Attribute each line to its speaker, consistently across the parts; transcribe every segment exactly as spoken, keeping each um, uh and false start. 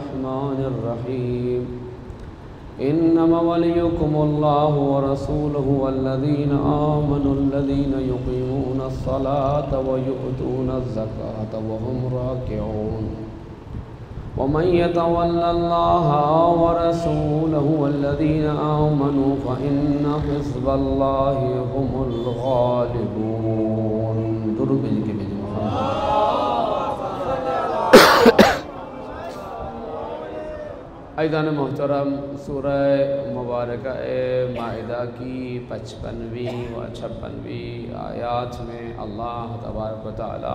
Speaker 1: الرحمن الرحيم إنما وليكم الله ورسوله والذين آمنوا الذين يقيمون الصلاة ويؤتون الزكاة وهم راكعون ومن يتول الله ورسوله والذين آمنوا فإن حزب الله هم الغالبون. درود بھیجیے بھیجیے عزیزان محترم، سورہ مبارکہ مائدہ کی پچپنویں و چھپنویں آیات میں اللہ تبارک و تعالی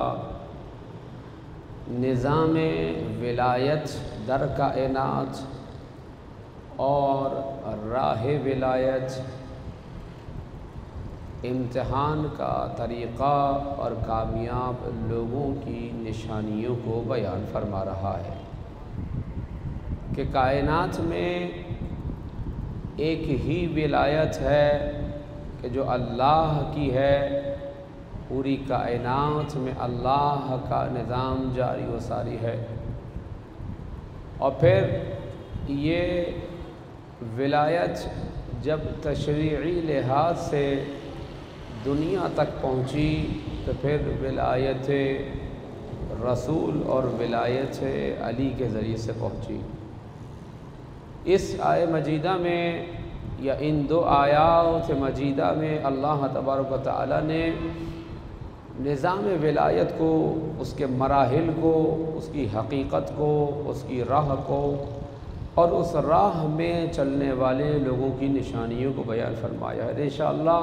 Speaker 1: نظام ولایت در کائنات اور راہ ولایت، امتحان کا طریقہ اور کامیاب لوگوں کی نشانیوں کو بیان فرما رہا ہے کہ کائنات میں ایک ہی ولایت ہے کہ جو اللہ کی ہے، پوری کائنات میں اللہ کا نظام جاری و ساری ہے، اور پھر یہ ولایت جب تشریعی لحاظ سے دنیا تک پہنچی تو پھر ولایت رسول اور ولایت علی کے ذریعے سے پہنچی۔ اس آیہ مجیدہ میں یا ان دو آیات مجیدہ میں اللہ تبارک و تعالی نے نظام ولایت کو، اس کے مراحل کو، اس کی حقیقت کو، اس کی راہ کو اور اس راہ میں چلنے والے لوگوں کی نشانیوں کو بیان فرمایا ہے۔ انشاءاللہ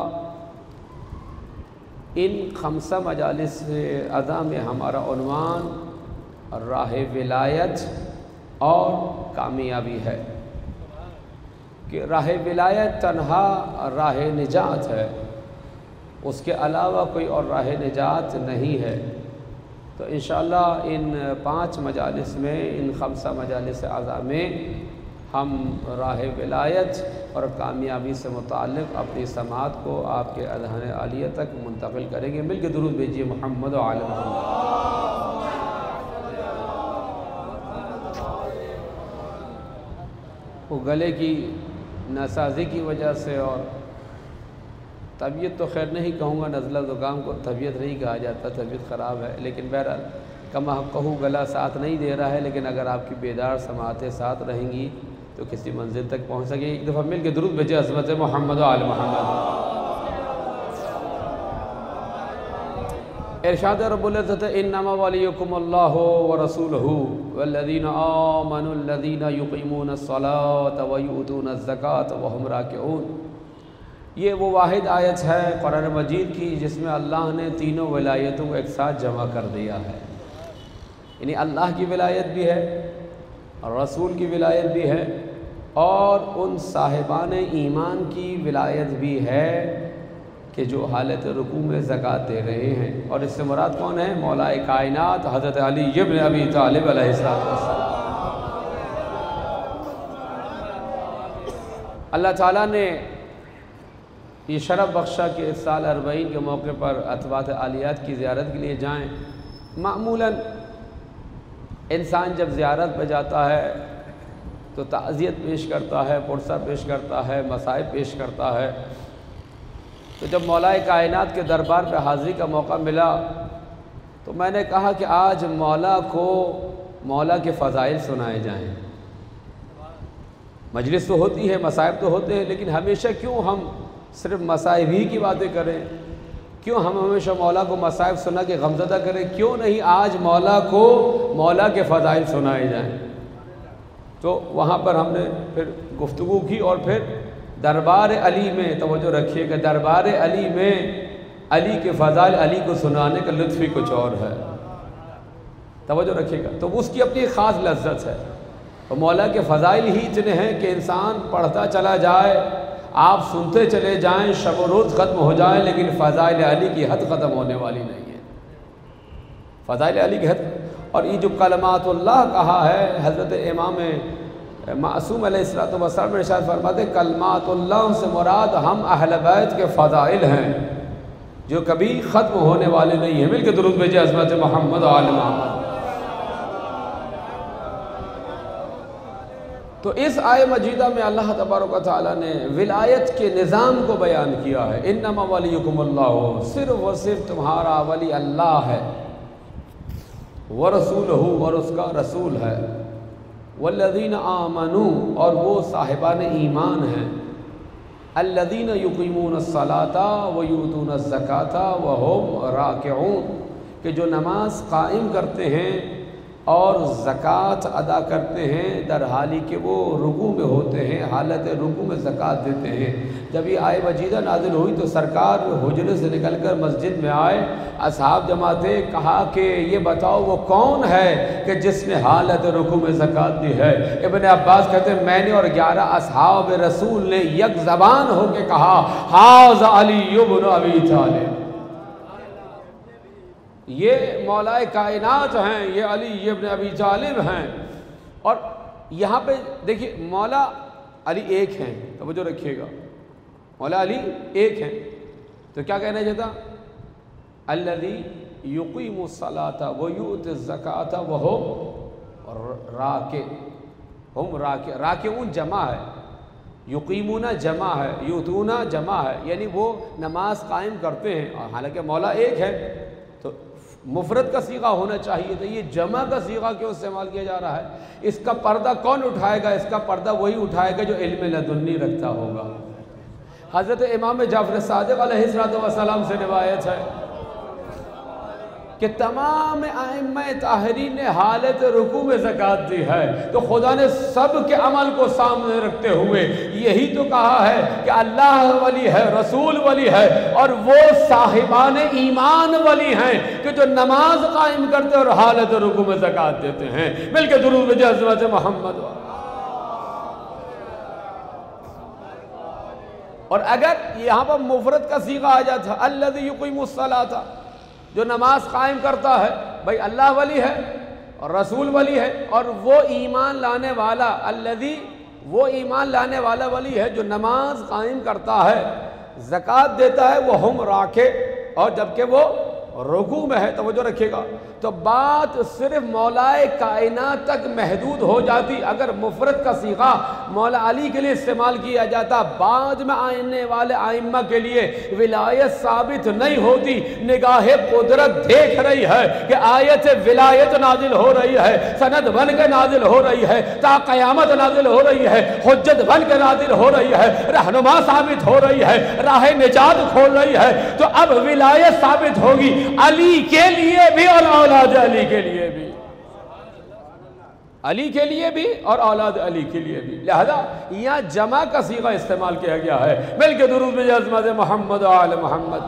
Speaker 1: ان خمسہ مجالس اعضاء میں ہمارا عنوان راہ ولایت اور کامیابی ہے کہ راہ ولایت تنہا راہ نجات ہے، اس کے علاوہ کوئی اور راہ نجات نہیں ہے۔ تو انشاءاللہ ان پانچ مجالس میں، ان خمسہ مجالس اعضاء میں ہم راہ ولایت اور کامیابی سے متعلق اپنی سماعت کو آپ کے اذہان عالیہ تک منتقل کریں گے۔ مل کے درود بھیجیے محمد و آل محمد۔ وہ گلے کی ناسازی کی وجہ سے اور طبیعت تو خیر نہیں کہوں گا، نزلہ زکام کو طبیعت نہیں کہا جاتا، طبیعت خراب ہے، لیکن بہرحال کما حقہ گلا ساتھ نہیں دے رہا ہے، لیکن اگر آپ کی بیدار سماعتیں ساتھ رہیں گی تو کسی منزل تک پہنچ سکے۔ ایک دفعہ مل کے درود بھیجے عظمت محمد و آل محمد۔ ارشاد رب العزت انما ولیکم اللہ ورسولہ والذین آمنوا الذین یقیمون الصلاة ویؤتون الزکاة وهم راکعون۔ یہ وہ واحد آیت ہے قرآن مجید کی جس میں اللہ نے تینوں ولایتوں کو ایک ساتھ جمع کر دیا ہے، یعنی اللہ کی ولایت بھی ہے، رسول کی ولایت بھی ہے، اور ان صاحبان ایمان کی ولایت بھی ہے کہ جو حالت رکوع میں زکوٰۃ دے رہے ہیں۔ اور اس سے مراد کون ہے؟ مولا کائنات حضرت علی ابن ابی طالب علیہ السلام۔ اللہ تعالیٰ نے یہ شرف بخشا کہ اس سال اربعین کے موقع پر اطباط عالیات کی زیارت کے لیے جائیں۔ معمولاً انسان جب زیارت پہ جاتا ہے تو تعزیت پیش کرتا ہے، پرسہ پیش کرتا ہے، مصائب پیش کرتا ہے۔ تو جب مولا کائنات کے دربار پہ حاضری کا موقع ملا تو میں نے کہا کہ آج مولا کو مولا کے فضائل سنائے جائیں۔ مجلس تو ہوتی ہے، مصائب تو ہوتے ہیں، لیکن ہمیشہ کیوں ہم صرف مصائب ہی کی باتیں کریں؟ کیوں ہم ہمیشہ مولا کو مصائب سنا کے غمزدہ کریں؟ کیوں نہیں آج مولا کو مولا کے فضائل سنائے جائیں؟ تو وہاں پر ہم نے پھر گفتگو کی اور پھر دربار علی میں توجہ رکھیے کہ دربار علی میں علی کے فضائل علی کو سنانے کا لطف ہی کچھ اور ہے، توجہ رکھیے گا۔ تو اس کی اپنی خاص لذت ہے، اور مولا کے فضائل ہی اتنے ہیں کہ انسان پڑھتا چلا جائے، آپ سنتے چلے جائیں، شب و روز ختم ہو جائیں، لیکن فضائل علی کی حد ختم ہونے والی نہیں ہے۔ فضائل علی کی حد، اور یہ جو کلمات اللہ کہا ہے، حضرت امام معصوم علیہ السلام والسلام ارشاد فرماتے ہیں کلمات اللہ سے مراد ہم اہل بیت کے فضائل ہیں جو کبھی ختم ہونے والے نہیں ہیں۔ مل کے درود بھیجے عظمت محمد و آل محمد۔ تو اس آیہ مجیدہ میں اللہ تبارک و تعالیٰ نے ولایت کے نظام کو بیان کیا ہے۔ انما ولیکم اللہ، صرف و صرف تمہارا ولی اللہ ہے، ورسولہ، اور اس کا رسول ہے، والذین آمنوا، اور وہ صاحبان ایمان ہیں، الذین یقیمون الصلاۃ ویؤتون الزکاۃ وہم راکعون، کہ جو نماز قائم کرتے ہیں اور زکوٰۃ ادا کرتے ہیں در حالی کہ وہ رکوع میں ہوتے ہیں، حالت رکوع میں زکوٰۃ دیتے ہیں۔ جب یہ آیہ مجیدہ نازل ہوئی تو سرکار حجرے سے نکل کر مسجد میں آئے، اصحاب جمع تھے، کہا کہ یہ بتاؤ وہ کون ہے کہ جس نے حالت رکوع میں زکوٰۃ دی ہے؟ ابن عباس کہتے ہیں میں نے اور گیارہ اصحاب رسول نے یک زبان ہو کے کہا ھذا علی بن ابی طالب، یہ مولا کائنات ہیں، یہ علی ابن ابی طالب ہیں۔ اور یہاں پہ دیکھیے مولا علی ایک ہیں، توجہ رکھیے گا، مولا علی ایک ہیں، تو کیا کہنا چاہتا؟ الذی یقیم الصلاۃ ویؤتی الزکاۃ وہم راکع، ہم راکع، راکعون جمع ہے، یقیمون جمع ہے، یؤتون جمع ہے، یعنی وہ نماز قائم کرتے ہیں، اور حالانکہ مولا ایک ہے تو مفرد کا صیغہ ہونا چاہیے تھا، یہ جمع کا صیغہ کیوں استعمال کیا جا رہا ہے؟ اس کا پردہ کون اٹھائے گا؟ اس کا پردہ وہی اٹھائے گا جو علم لدنی رکھتا ہوگا۔ حضرت امام جعفر صادق علیہ السلام سے روایت ہے کہ تمام ائمہ طاہرین نے حالت رکوع میں زکوٰۃ دی ہے، تو خدا نے سب کے عمل کو سامنے رکھتے ہوئے یہی تو کہا ہے کہ اللہ ولی ہے، رسول ولی ہے، اور وہ صاحبان ایمان ولی ہیں کہ جو نماز قائم کرتے اور حالت رکوع میں زکوٰۃ دیتے ہیں۔ مل کے درود بھیجیں حضرت محمد۔ اور اگر یہاں پر مفرد کا صیغہ آ جاتا الذی یقیم الصلاۃ، جو نماز قائم کرتا ہے، بھائی اللہ ولی ہے اور رسول ولی ہے، اور وہ ایمان لانے والا، الذی وہ ایمان لانے والا ولی ہے جو نماز قائم کرتا ہے، زکوٰۃ دیتا ہے، وہ ہم راکع، اور جبکہ وہ رکوع میں ہے، توجہ رکھیے گا، تو بات صرف مولا کائنات تک محدود ہو جاتی اگر مفرد کا صیغہ مولا علی کے لیے استعمال کیا جاتا، بعد میں آنے والے ائمہ کے لیے ولایت ثابت نہیں ہوتی۔ نگاہ قدرت دیکھ رہی ہے کہ آیت ولایت نازل ہو رہی ہے، سند بن کے نازل ہو رہی ہے، تا قیامت نازل ہو رہی ہے، حجت بن کے نازل ہو رہی ہے، رہنما ثابت ہو رہی ہے، راہ نجات کھول رہی ہے، تو اب ولایت ثابت ہوگی علی کے لیے بھی اور اولاد علی کے لیے بھی، علی کے لیے بھی اور اولاد علی کے لیے بھی، لہذا یہاں جمع کا صیغہ استعمال کیا گیا ہے۔ مل کے درود بھیجیں عظمت محمد و آل محمد۔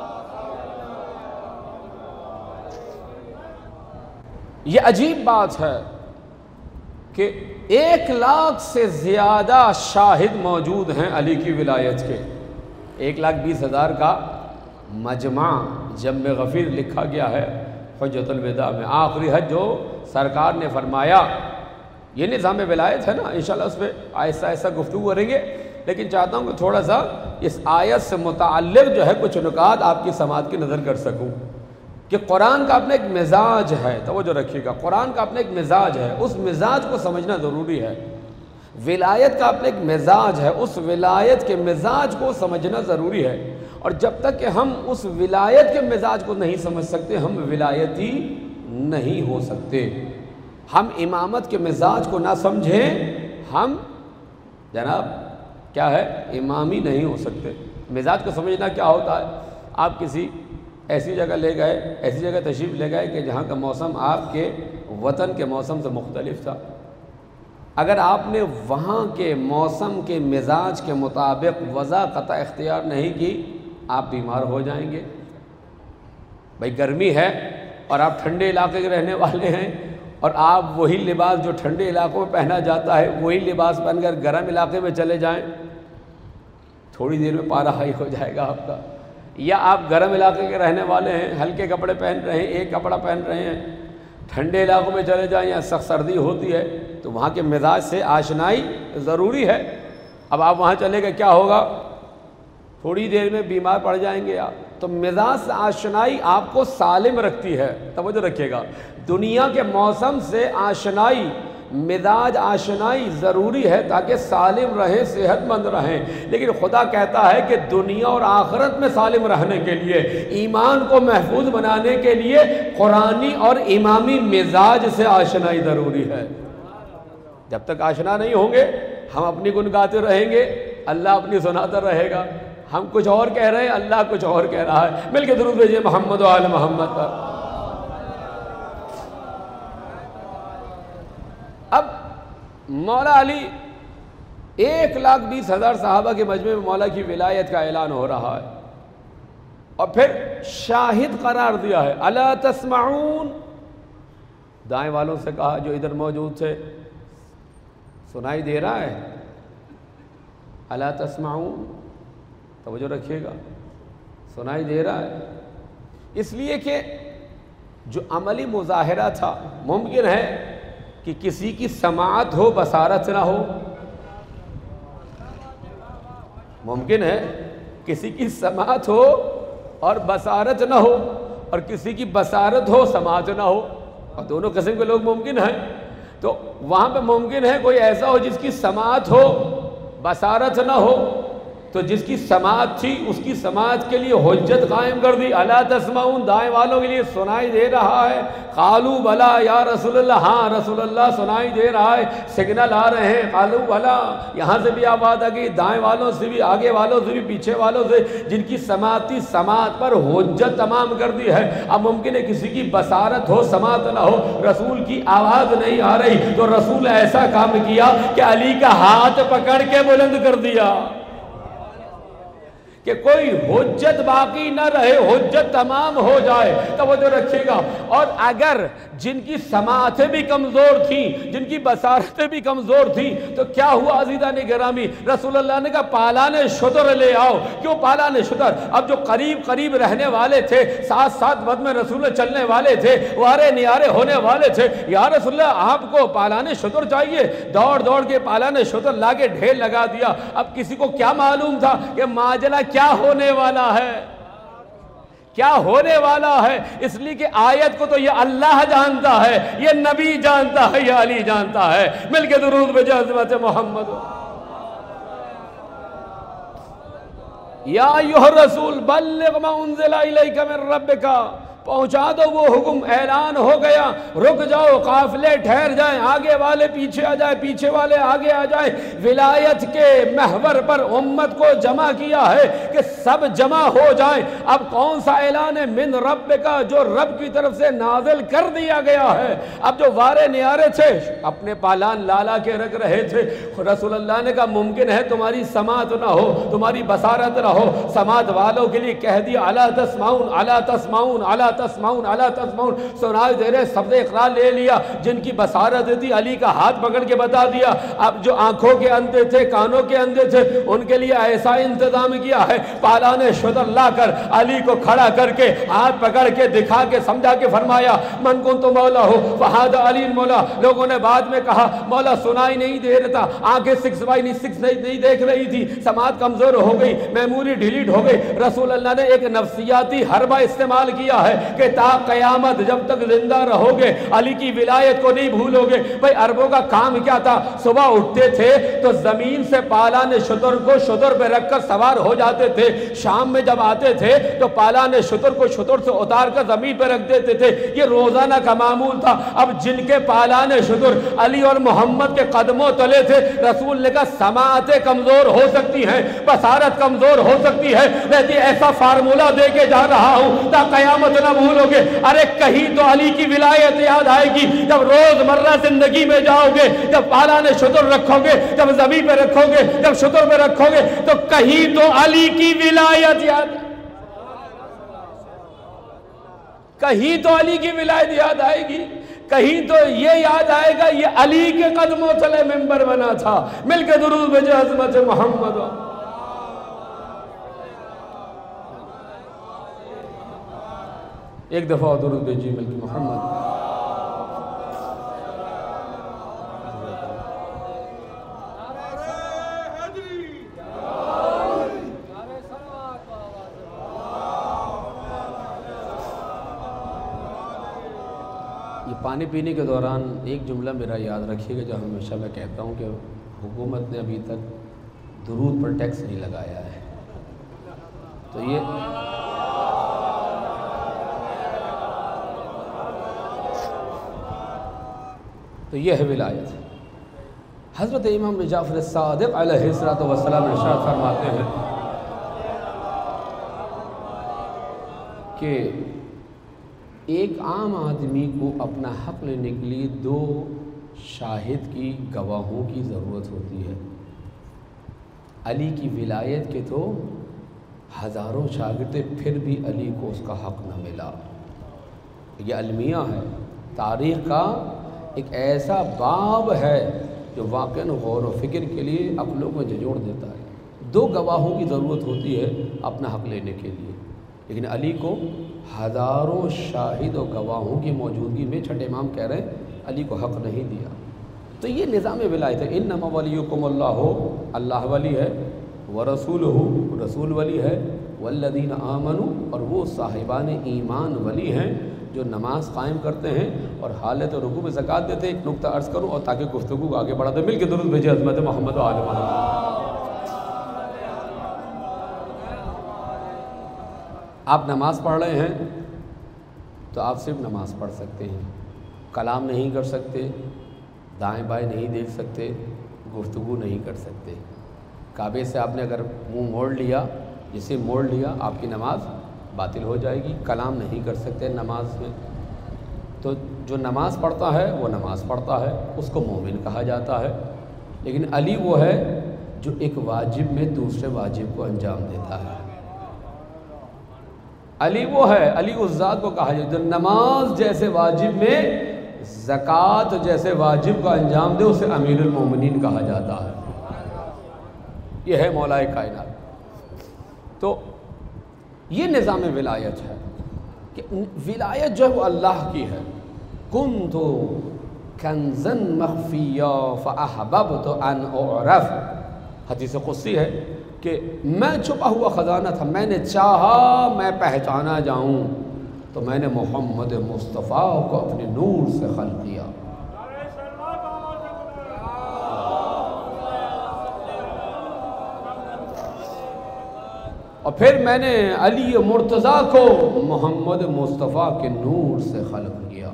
Speaker 1: یہ عجیب بات ہے کہ ایک لاکھ سے زیادہ شاہد موجود ہیں علی کی ولایت کے، ایک لاکھ بیس ہزار کا مجمع جم غفیر لکھا گیا ہے حجۃ الوداع میں، آخری حج جو سرکار نے فرمایا، یہ نظام ولایت ہے نا، انشاءاللہ اس پہ آہستہ آہستہ گفتگو کریں گے، لیکن چاہتا ہوں کہ تھوڑا سا اس آیت سے متعلق جو ہے کچھ نکات آپ کی سماعت کی نظر کر سکوں کہ قرآن کا اپنا ایک مزاج ہے، توجہ رکھیے گا، قرآن کا اپنا ایک مزاج ہے، اس مزاج کو سمجھنا ضروری ہے۔ ولایت کا اپنا ایک مزاج ہے، اس ولایت کے مزاج کو سمجھنا ضروری ہے، اور جب تک کہ ہم اس ولایت کے مزاج کو نہیں سمجھ سکتے ہم ولایتی نہیں ہو سکتے۔ ہم امامت کے مزاج کو نہ سمجھیں ہم جناب کیا ہے امامی نہیں ہو سکتے۔ مزاج کو سمجھنا کیا ہوتا ہے؟ آپ کسی ایسی جگہ لے گئے، ایسی جگہ تشریف لے گئے کہ جہاں کا موسم آپ کے وطن کے موسم سے مختلف تھا، اگر آپ نے وہاں کے موسم کے مزاج کے مطابق وضع قطع اختیار نہیں کی آپ بیمار ہو جائیں گے۔ بھئی گرمی ہے اور آپ ٹھنڈے علاقے کے رہنے والے ہیں، اور آپ وہی لباس جو ٹھنڈے علاقوں میں پہنا جاتا ہے وہی لباس پہن کر گرم علاقے میں چلے جائیں، تھوڑی دیر میں پارا ہائی ہو جائے گا آپ کا۔ یا آپ گرم علاقے کے رہنے والے ہیں، ہلکے کپڑے پہن رہے ہیں، ایک کپڑا پہن رہے ہیں، ٹھنڈے علاقوں میں چلے جائیں یا سخت سردی ہوتی ہے تو وہاں کے مزاج سے آشنائی ضروری ہے۔ اب آپ وہاں چلے گئے کیا ہوگا؟ تھوڑی دیر میں بیمار پڑ جائیں گے آپ۔ تو مزاج سے آشنائی آپ کو سالم رکھتی ہے، توجہ رکھیے گا۔ دنیا کے موسم سے آشنائی مزاج آشنائی ضروری ہے تاکہ سالم رہیں، صحت مند رہیں، لیکن خدا کہتا ہے کہ دنیا اور آخرت میں سالم رہنے کے لیے، ایمان کو محفوظ بنانے کے لیے قرآنی اور امامی مزاج سے آشنائی ضروری ہے۔ جب تک آشنا نہیں ہوں گے ہم اپنی گن گاتے رہیں گے، اللہ اپنی سناتا رہے گا، ہم کچھ اور کہہ رہے ہیں، اللہ کچھ اور کہہ رہا ہے۔ مل کے درود بھیجئے محمد و آل محمد پر۔ اب مولا علی ایک لاکھ بیس ہزار صحابہ کے مجمع میں مولا کی ولایت کا اعلان ہو رہا ہے، اور پھر شاہد قرار دیا ہے۔ الا تسمعون، دائیں والوں سے کہا جو ادھر موجود تھے، سنائی دے رہا ہے؟ الا تسمعون، توجہ رکھیے گا، سنائی دے رہا ہے؟ اس لیے کہ جو عملی مظاہرہ تھا، ممکن ہے کہ کسی کی سماعت ہو بصارت نہ ہو، ممکن ہے کسی کی سماعت ہو اور بصارت نہ ہو، اور کسی کی بصارت ہو سماعت نہ ہو، اور دونوں قسم کے لوگ ممکن ہیں۔ تو وہاں پہ ممکن ہے کوئی ایسا ہو جس کی سماعت ہو بصارت نہ ہو، تو جس کی سماعت تھی اس کی سماعت کے لیے حجت قائم کر دی۔ الا تسمعون، دائیں والوں کے لیے سنائی دے رہا ہے؟ قالوا بلا یا رسول اللہ، ہاں رسول اللہ سنائی دے رہا ہے، سگنل آ رہے ہیں۔ قالوا بلا، یہاں سے بھی آواز آ گئی، دائیں والوں سے بھی، آگے والوں سے بھی، پیچھے والوں سے، جن کی سماعت تھی سماعت پر حجت تمام کر دی ہے۔ اب ممکن ہے کسی کی بصارت ہو سماعت نہ ہو، رسول کی آواز نہیں آ رہی، تو رسول ایسا کام کیا کہ علی کا ہاتھ پکڑ کے بلند کر دیا کہ کوئی حجت باقی نہ رہے، حجت تمام ہو جائے۔ توجہ رکھیے گا۔ اور اگر جن کی سماعتیں بھی کمزور تھیں، جن کی بصارتیں بھی کمزور تھیں، تو کیا ہوا عزیزان گرامی؟ رسول اللہ نے کہا پالان شتر لے آؤ۔ کیوں پالان شتر؟ اب جو قریب قریب رہنے والے تھے، ساتھ ساتھ بد میں رسول چلنے والے تھے، وارے نیارے ہونے والے تھے، یا رسول اللہ آپ کو پالان شتر چاہیے؟ دوڑ دوڑ کے پالان شتر لا کے ڈھیر لگا دیا۔ اب کسی کو کیا معلوم تھا کہ ماجرا کیا ہونے والا ہے، کیا ہونے والا ہے؟ اس لیے کہ آیت کو تو یہ اللہ جانتا ہے، یہ نبی جانتا ہے، یہ علی جانتا ہے۔ مل کے درود بھیجئے حضرت محمد۔ یا ایھا الرسول بلغ ما انزل الیک من ربک، پہنچا دو وہ حکم، اعلان ہو گیا، رک جاؤ، قافلے ٹھہر جائیں، آگے والے پیچھے آ جائیں، پیچھے والے آگے آ جائیں۔ ولایت کے محور پر امت کو جمع کیا ہے کہ سب جمع ہو جائیں۔ اب کون سا اعلان ہے؟ من رب کا، جو رب کی طرف سے نازل کر دیا گیا ہے۔ اب جو وارے نیارے تھے اپنے پالان لالا کے رکھ رہے تھے، رسول اللہ نے کہا ممکن ہے تمہاری سماعت نہ ہو، تمہاری بصارت نہ ہو، سماعت والوں کے لیے کہہ دیا الا تسمعون الا تسمعون الا تسمعون الا تسمعون، سنائی دے رہے، سب نے اقرار لے لیا۔ جن کی بصارت تھی علی کا ہاتھ پکڑ کے بتا دیا۔ اب جو آنکھوں کے اندھے تھے، کانوں کے اندھے تھے، ان کے لیے ایسا انتظام کیا ہے، پالان شتر لا کر علی کو کھڑا کر کے ہاتھ پکڑ کے دکھا کے سمجھا کے فرمایا من کنت مولا ہو فہذا علی مولا۔ لوگوں نے بعد میں کہا مولا سنائی نہیں دے رہا، آنکھیں سکس بائی نہیں سکس نہیں دیکھ رہی تھی، سماعت کمزور ہو گئی، میموری ڈیلیٹ ہو گئی۔ رسول اللہ نے ایک نفسیاتی حربہ استعمال کیا ہے کہ تا قیامت جب تک زندہ رہو گے علی کی ولایت کو نہیں بھولو گے۔ بھئی عربوں کا کام کیا تھا؟ صبح اٹھتے تھے تو زمین سے پالان شتر کو شتر پہ رکھ کر سوار ہو جاتے تھے، شام میں جب آتے تھے تو پالان شتر کو شتر سے اتار کر زمین پہ رکھ دیتے تھے، یہ روزانہ کا معمول تھا۔ اب جن کے پالان شتر علی اور محمد کے قدموں تلے تھے، رسول نے کہا سماعتیں کمزور ہو سکتی ہیں، بصارت کمزور ہو سکتی ہے، لیکن ایسا فارمولہ دے کے جا رہا ہوں تا قیامت نہ بھولو گے۔ ارے کہیں تو علی کی ولایت یاد آئے گی جب روز مرہ زندگی میں جاؤ گے، جب پالان شتر رکھو گے، جب زمین پہ رکھو گے، جب شتر پہ رکھو گے، تو کہیں تو علی کی ولایت یاد کہیں تو علی کی ولایت یاد آئے گی، کہیں تو یہ یاد آئے گا یہ علی کے قدموں تلے ممبر بنا تھا۔ مل کے درود بھیجئے حضرت محمد۔ ایک دفعہ درود بھیجئے مل کے محمد۔ پانی پینے کے دوران ایک جملہ میرا یاد رکھیے گا جو ہمیشہ میں کہتا ہوں کہ حکومت نے ابھی تک درود پر ٹیکس نہیں لگایا ہے، تو یہ تو یہ ہے ولایت۔ حضرت امام جعفر الصادق علیہ السلام ارشاد فرماتے ہیں کہ ایک عام آدمی کو اپنا حق لینے کے لیے دو شاہد کی، گواہوں کی ضرورت ہوتی ہے۔ علی کی ولایت کے تو ہزاروں شاگرد پھر بھی علی کو اس کا حق نہ ملا۔ یہ المیہ ہے، تاریخ کا ایک ایسا باب ہے جو واقعاً غور و فکر کے لیے عقلوں کو جھنجھوڑ دیتا ہے۔ دو گواہوں کی ضرورت ہوتی ہے اپنا حق لینے کے لیے، لیکن علی کو ہزاروں شاہد و گواہوں کی موجودگی میں چھٹے امام کہہ رہے ہیں علی کو حق نہیں دیا۔ تو یہ نظام ولایت ہے۔ انما ولیکم اللہ، اللہ ولی ہے، ورسولہ، رسول ولی ہے، والذین آمنوا، اور وہ صاحبان ایمان ولی ہیں جو نماز قائم کرتے ہیں اور حالت رکوع میں زکوٰۃ دیتے ہیں۔ ایک نقطہ عرض کروں اور تاکہ گفتگو کو آگے بڑھا دیں، مل کے درود بھیجیں عظمت محمد و آل محمد۔ آپ نماز پڑھ رہے ہیں تو آپ صرف نماز پڑھ سکتے ہیں، کلام نہیں کر سکتے، دائیں بائیں نہیں دیکھ سکتے، گفتگو نہیں کر سکتے۔ کعبے سے آپ نے اگر منہ موڑ لیا، جسے موڑ لیا، آپ کی نماز باطل ہو جائے گی۔ کلام نہیں کر سکتے نماز میں۔ تو جو نماز پڑھتا ہے وہ نماز پڑھتا ہے، اس کو مومن کہا جاتا ہے۔ لیکن علی وہ ہے جو ایک واجب میں دوسرے واجب کو انجام دیتا ہے۔ علی وہ ہے، علی اس ذات کو کہا جاتا ہے جو نماز جیسے واجب میں زکوٰۃ جیسے واجب کا انجام دے، اسے امیر المومنین کہا جاتا ہے۔ یہ ہے مولا کائنات۔ تو یہ نظام ولایت ہے کہ ولایت جو ہے وہ اللہ کی ہے۔ کنت کنزا مخفیا فاحببت ان اعرف، حدیث قدسی ہے کہ میں چھپا ہوا خزانہ تھا، میں نے چاہا میں پہچانا جاؤں، تو میں نے محمد مصطفیٰ کو اپنے نور سے خلق کیا۔ اور پھر میں نے علی مرتضیٰ کو محمد مصطفیٰ کے نور سے خلق کیا۔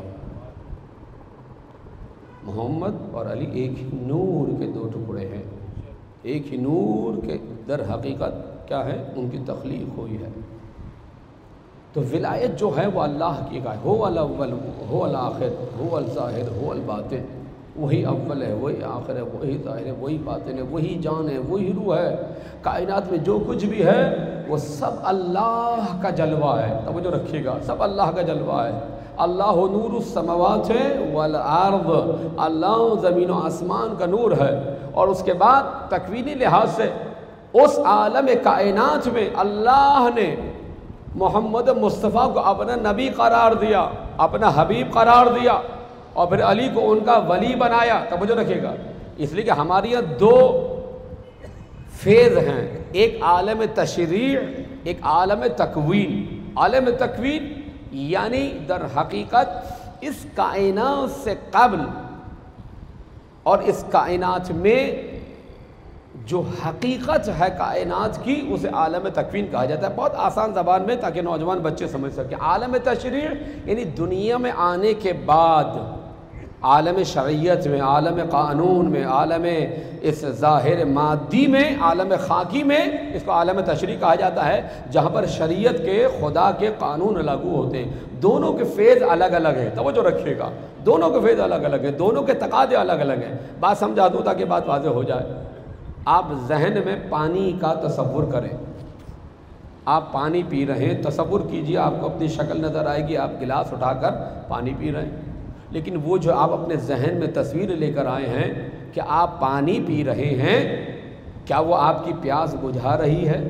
Speaker 1: محمد اور علی ایک ہی نور کے دو ٹکڑے ہیں، ایک ہی نور کے در حقیقت کیا ہے، ان کی تخلیق ہوئی ہے۔ تو ولایت جو ہے وہ اللہ کی ہے، هو الاول هو الآخر هو الظاہر هو الباطن، وہی اول ہے، وہی آخر ہے، وہی ظاہر ہے، وہی باطن ہے، وہی جان ہے، وہی روح ہے۔ کائنات میں جو کچھ بھی ہے وہ سب اللہ کا جلوہ ہے، توجہ رکھیے گا، سب اللہ کا جلوہ ہے۔ اللہ نور السماوات ہے والارض، اللہ زمین و آسمان کا نور ہے۔ اور اس کے بعد تکوینی لحاظ سے اس عالم کائنات میں اللہ نے محمد مصطفیٰ کو اپنا نبی قرار دیا، اپنا حبیب قرار دیا، اور پھر علی کو ان کا ولی بنایا۔ توجہ رکھیے گا، اس لیے کہ ہمارے یہاں دو فیز ہیں، ایک عالم تشریع، ایک عالم تکوین۔ عالم تکوین یعنی در حقیقت اس کائنات سے قبل اور اس کائنات میں جو حقیقت ہے کائنات کی، اسے عالم تکوین کہا جاتا ہے، بہت آسان زبان میں، تاکہ نوجوان بچے سمجھ سکیں۔ عالم تشریع یعنی دنیا میں آنے کے بعد عالم شرعیت میں، عالم قانون میں، عالم اس ظاہر مادی میں، عالم خاکی میں، اس کو عالم تشریع کہا جاتا ہے، جہاں پر شریعت کے، خدا کے قانون لاگو ہوتے ہیں۔ دونوں کے فیز الگ الگ ہیں، توجہ رکھیے گا، دونوں کے فیز الگ الگ ہیں، دونوں کے تقاضے الگ الگ ہیں۔ بات سمجھا دوں تاکہ بات واضح ہو جائے۔ آپ ذہن میں پانی کا تصور کریں، آپ پانی پی رہے ہیں، تصور کیجئے آپ کو اپنی شکل نظر آئے گی، آپ گلاس اٹھا کر پانی پی رہے ہیں، لیکن وہ جو آپ اپنے ذہن میں تصویر لے کر آئے ہیں کہ آپ پانی پی رہے ہیں، کیا وہ آپ کی پیاس بجھا رہی ہے؟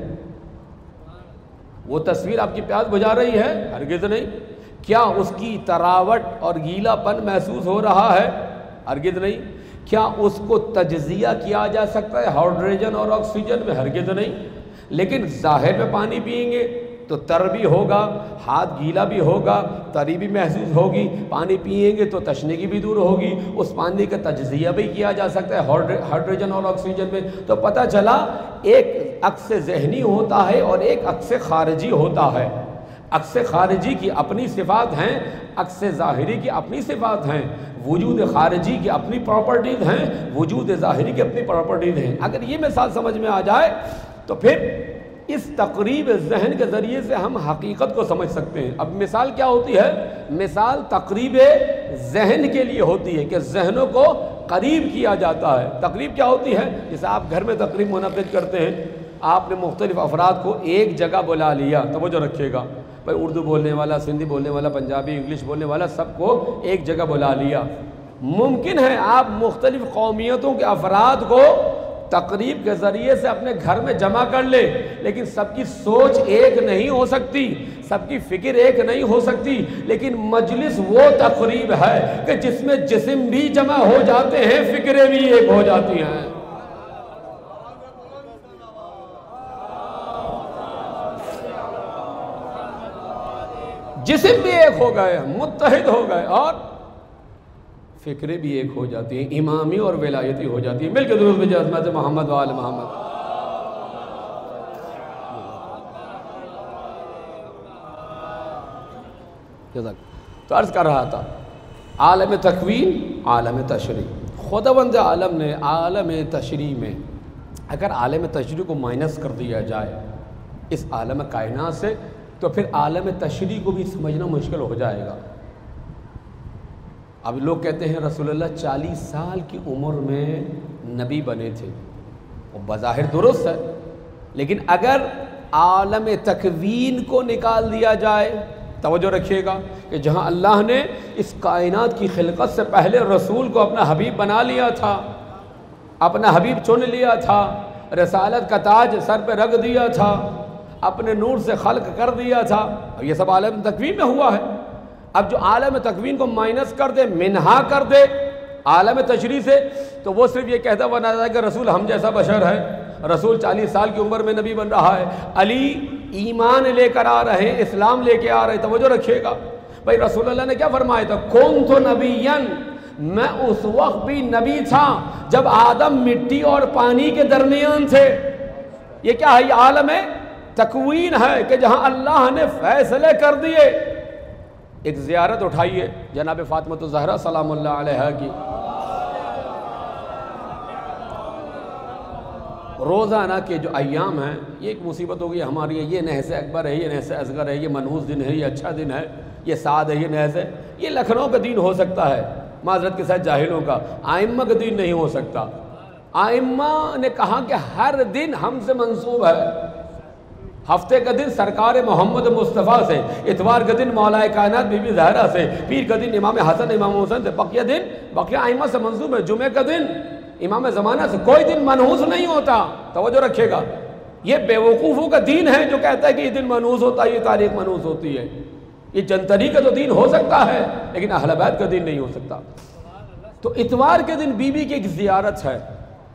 Speaker 1: وہ تصویر آپ کی پیاس بجھا رہی ہے؟ ہرگز نہیں۔ کیا اس کی تراوٹ اور گیلا پن محسوس ہو رہا ہے؟ ہرگز نہیں۔ کیا اس کو تجزیہ کیا جا سکتا ہے ہائیڈروجن اور آکسیجن میں؟ ہرگز نہیں۔ لیکن ظاہر میں پانی پئیں گے تو تر بھی ہوگا، ہاتھ گیلا بھی ہوگا، تری بھی محسوس ہوگی، پانی پئیں گے تو تشنگی بھی دور ہوگی، اس پانی کا تجزیہ بھی کیا جا سکتا ہے ہائیڈروجن اور آکسیجن میں. تو پتہ چلا ایک عکس ذہنی ہوتا ہے اور ایک عکس خارجی ہوتا ہے. عکس خارجی کی اپنی صفات ہیں، عکس ظاہری کی اپنی صفات ہیں، وجود خارجی کی اپنی پراپرٹیز ہیں، وجود ظاہری کی اپنی پراپرٹیز ہیں. اگر یہ مثال سمجھ میں آ جائے تو پھر اس تقریب ذہن کے ذریعے سے ہم حقیقت کو سمجھ سکتے ہیں. اب مثال کیا ہوتی ہے؟ مثال تقریب ذہن کے لیے ہوتی ہے کہ ذہنوں کو قریب کیا جاتا ہے. تقریب کیا ہوتی ہے؟ جیسے آپ گھر میں تقریب منعقد کرتے ہیں، آپ نے مختلف افراد کو ایک جگہ بلا لیا. توجہ رکھیے گا بھائی، اردو بولنے والا، سندھی بولنے والا، پنجابی، انگلش بولنے والا، سب کو ایک جگہ بلا لیا. ممکن ہے آپ مختلف قومیتوں کے افراد کو تقریب کے ذریعے سے اپنے گھر میں جمع کر لے، لیکن سب کی سوچ ایک نہیں ہو سکتی، سب کی فکر ایک نہیں ہو سکتی. لیکن مجلس وہ تقریب ہے کہ جس میں جسم بھی جمع ہو جاتے ہیں، فکریں بھی ایک ہو جاتی ہیں. جسم بھی ایک ہو گئے، متحد ہو گئے، اور فکریں بھی ایک ہو جاتی ہیں، امامی اور ولایتی ہو جاتی ہیں. مل کے درود بھیجئے عظمت محمد و آل محمد. تو عرض کر رہا تھا عالم تکوین، عالم تشریح. خداوند عالم نے عالم تشریح میں اگر عالم تشریح کو مائنس کر دیا جائے اس عالم کائنات سے، تو پھر عالم تشریح کو بھی سمجھنا مشکل ہو جائے گا. اب لوگ کہتے ہیں رسول اللہ چالیس سال کی عمر میں نبی بنے تھے، وہ بظاہر درست ہے، لیکن اگر عالم تکوین کو نکال دیا جائے، توجہ رکھیے گا کہ جہاں اللہ نے اس کائنات کی خلقت سے پہلے رسول کو اپنا حبیب بنا لیا تھا، اپنا حبیب چن لیا تھا، رسالت کا تاج سر پہ رکھ دیا تھا، اپنے نور سے خلق کر دیا تھا، یہ سب عالم تکوین میں ہوا ہے. اب جو عالم تکوین کو مائنس کر دے، منہا کر دے عالم تشریح سے، تو وہ صرف یہ کہتا ہوا نہ کہ رسول ہم جیسا بشر ہے، رسول چالیس سال کی عمر میں نبی بن رہا ہے، علی ایمان لے کر آ رہے ہیں، اسلام لے کے آ رہے ہیں. توجہ رکھیے گا بھائی، رسول اللہ نے کیا فرمایا تھا؟ کون تو نبیًا، میں اس وقت بھی نبی تھا جب آدم مٹی اور پانی کے درمیان تھے. یہ کیا ہے؟ یہ عالم تکوین ہے کہ جہاں اللہ نے فیصلے کر دیے. ایک زیارت اٹھائیے جناب فاطمہ الزہرا سلام اللہ علیہا کی. روزانہ کے جو ایام ہیں، یہ ایک مصیبت ہو گئی ہماری، یہ نحس اکبر ہے، یہ نحس اصغر ہے، یہ منحوس دن ہے، یہ اچھا دن ہے، یہ سعد ہے، یہ نحس ہے. یہ لکھنؤ کا دین ہو سکتا ہے، معذرت کے ساتھ جاہلوں کا، آئمہ کا دین نہیں ہو سکتا. آئمہ نے کہا کہ ہر دن ہم سے منسوب ہے. ہفتے کا دن سرکار محمد مصطفیٰ سے، اتوار کا دن مولا کائنات بی بی زہرا سے، پیر کا دن امام حسن امام حسین سے، بقیہ دن بقیہ ائمہ سے منسوب ہے. جمعہ کا دن امام زمانہ سے، کوئی دن منحوس نہیں ہوتا. توجہ رکھیے گا، یہ بیوقوفوں کا دین ہے جو کہتا ہے کہ یہ دن منحوس ہوتا ہے، یہ تاریخ منحوس ہوتی ہے. یہ جنتری کا تو دین ہو سکتا ہے لیکن اہل بیت کا دین نہیں ہو سکتا. تو اتوار کے دن بی بی کی ایک زیارت ہے.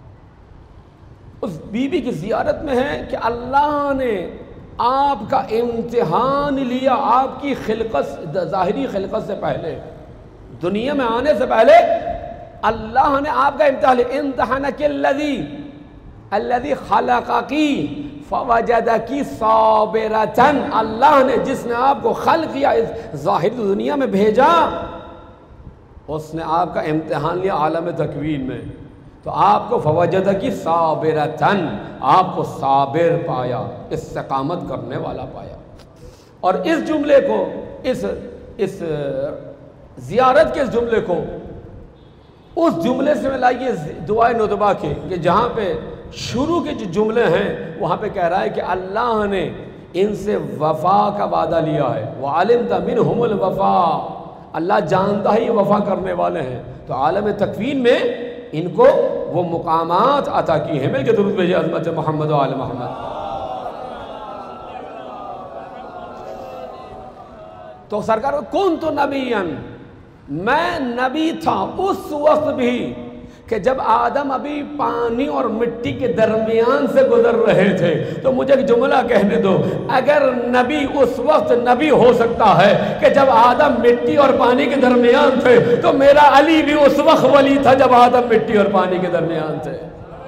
Speaker 1: اس بی بی کی زیارت میں ہے کہ اللہ نے آپ کا امتحان لیا. آپ کی خلقت، ظاہری خلقت سے پہلے، دنیا میں آنے سے پہلے اللہ نے آپ کا امتحان لیا. امتحانک الذی الذی خلقکی فوجدکی صابرۃ. اللہ نے جس نے آپ کو خلق کیا، اس ظاہری دنیا میں بھیجا، اس نے آپ کا امتحان لیا عالم تکوین میں. تو آپ کو فوجدکی صابرۃ، آپ کو صابر پایا، استقامت کرنے والا پایا. اور اس جملے کو، اس اس زیارت کے اس جملے کو اس جملے سے میں لائیے دعائے ندبہ کے، کہ جہاں پہ شروع کے جو جملے ہیں وہاں پہ کہہ رہا ہے کہ اللہ نے ان سے وفا کا وعدہ لیا ہے. وَعَلِمْتَ مِنْهُمُ الْوَفَا، اللہ جانتا ہے یہ وفا کرنے والے ہیں. تو عالم تکوین میں ان کو وہ مقامات عطا کی ہیں. مل کے درود بھیجئے عظمت محمد و آل محمد. تو سرکار کون تو نبیًا، میں نبی تھا اس وقت بھی کہ جب آدم ابھی پانی اور مٹی کے درمیان سے گزر رہے تھے تو مجھے ایک جملہ کہنے دو، اگر نبی اس وقت نبی ہو سکتا ہے کہ جب آدم مٹی اور پانی کے درمیان تھے، تو میرا علی بھی اس وقت ولی تھا جب آدم مٹی اور پانی کے درمیان تھے۔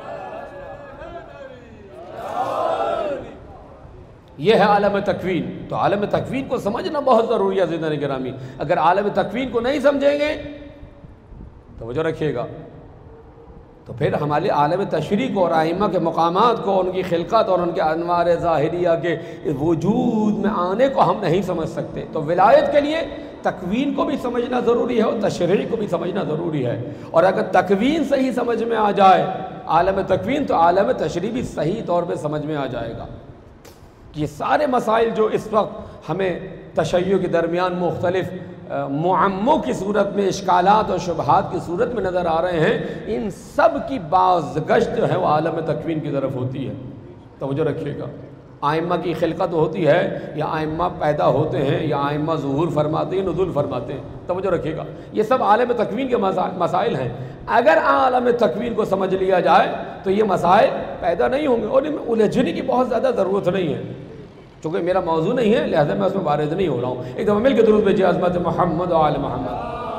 Speaker 1: یہ ہے عالم تکوین۔ تو عالم تکوین کو سمجھنا بہت ضروری ہے عزیزان گرامی۔ اگر عالم تکوین کو نہیں سمجھیں گے توجہ رکھیے گا تو پھر ہمارے عالم تشریح کو اور ائمہ کے مقامات کو، ان کی خلقت اور ان کے انوار ظاہریہ کے وجود میں آنے کو ہم نہیں سمجھ سکتے۔ تو ولایت کے لیے تکوین کو بھی سمجھنا ضروری ہے اور تشریح کو بھی سمجھنا ضروری ہے، اور اگر تکوین صحیح سمجھ میں آ جائے عالم تکوین، تو عالم تشریح بھی صحیح طور پہ سمجھ میں آ جائے گا۔ یہ سارے مسائل جو اس وقت ہمیں تشیع کے درمیان مختلف معموں کی صورت میں، اشکالات اور شبہات کی صورت میں نظر آ رہے ہیں، ان سب کی بازگشت جو ہے وہ عالم تکوین کی طرف ہوتی ہے۔ توجہ رکھیے گا، ائمہ کی خلقت ہوتی ہے یا ائمہ پیدا ہوتے ہیں یا ائمہ ظہور فرماتے ہیں، نزول فرماتے ہیں۔ توجہ رکھیے گا، یہ سب عالم تکوین کے مسائل ہیں۔ اگر عالم تکوین کو سمجھ لیا جائے تو یہ مسائل پیدا نہیں ہوں گے، اور ان میں الجھنے کی بہت زیادہ ضرورت نہیں ہے۔ چونکہ میرا موضوع نہیں ہے لہذا میں اس میں وارد نہیں ہو رہا ہوں۔ ایک دفعہ مل کے درود بھیجیے عظمت محمد و آل محمد۔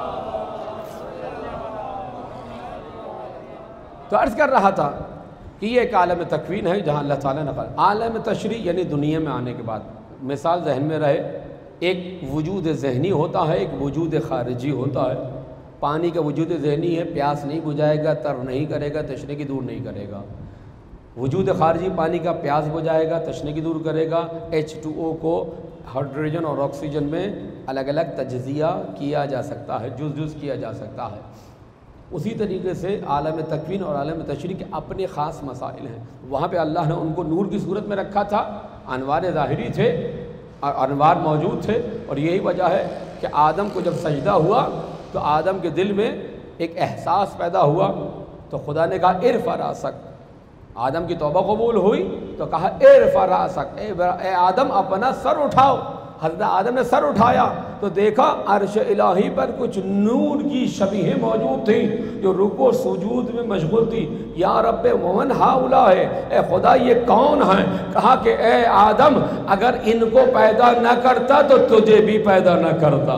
Speaker 1: تو عرض کر رہا تھا کہ یہ ایک عالم تکوین ہے جہاں اللہ تعالیٰ نے قال عالم تشریح یعنی دنیا میں آنے کے بعد، مثال ذہن میں رہے، ایک وجود ذہنی ہوتا ہے، ایک وجود خارجی ہوتا ہے۔ پانی کا وجود ذہنی ہے، پیاس نہیں بجھائے گا، تر نہیں کرے گا، تشنگی دور نہیں کرے گا۔ وجود خارجی پانی کا پیاس بجھائے گا، تشنگی دور کرے گا۔ ایچ ٹو او کو ہائیڈروجن اور آکسیجن میں الگ الگ تجزیہ کیا جا سکتا ہے، جز جز کیا جا سکتا ہے۔ اسی طریقے سے عالم تکوین اور عالم تشریح کے اپنے خاص مسائل ہیں۔ وہاں پہ اللہ نے ان کو نور کی صورت میں رکھا تھا، انوار ظاہری تھے، انوار موجود تھے، اور یہی وجہ ہے کہ آدم کو جب سجدہ ہوا تو آدم کے دل میں ایک احساس پیدا ہوا، تو خدا نے کہا ارفع راسک۔ آدم کی توبہ قبول ہوئی تو کہا ارفع راسک، اے آدم اپنا سر اٹھاؤ۔ حضرت آدم نے سر اٹھایا تو دیکھا عرش الہی پر کچھ نور کی شبیہیں موجود تھیں جو رکوع سجود میں مشغول تھی۔ یا رب ومن ہؤلاء، اے خدا یہ کون ہیں؟ کہا کہ اے آدم اگر ان کو پیدا نہ کرتا تو تجھے بھی پیدا نہ کرتا،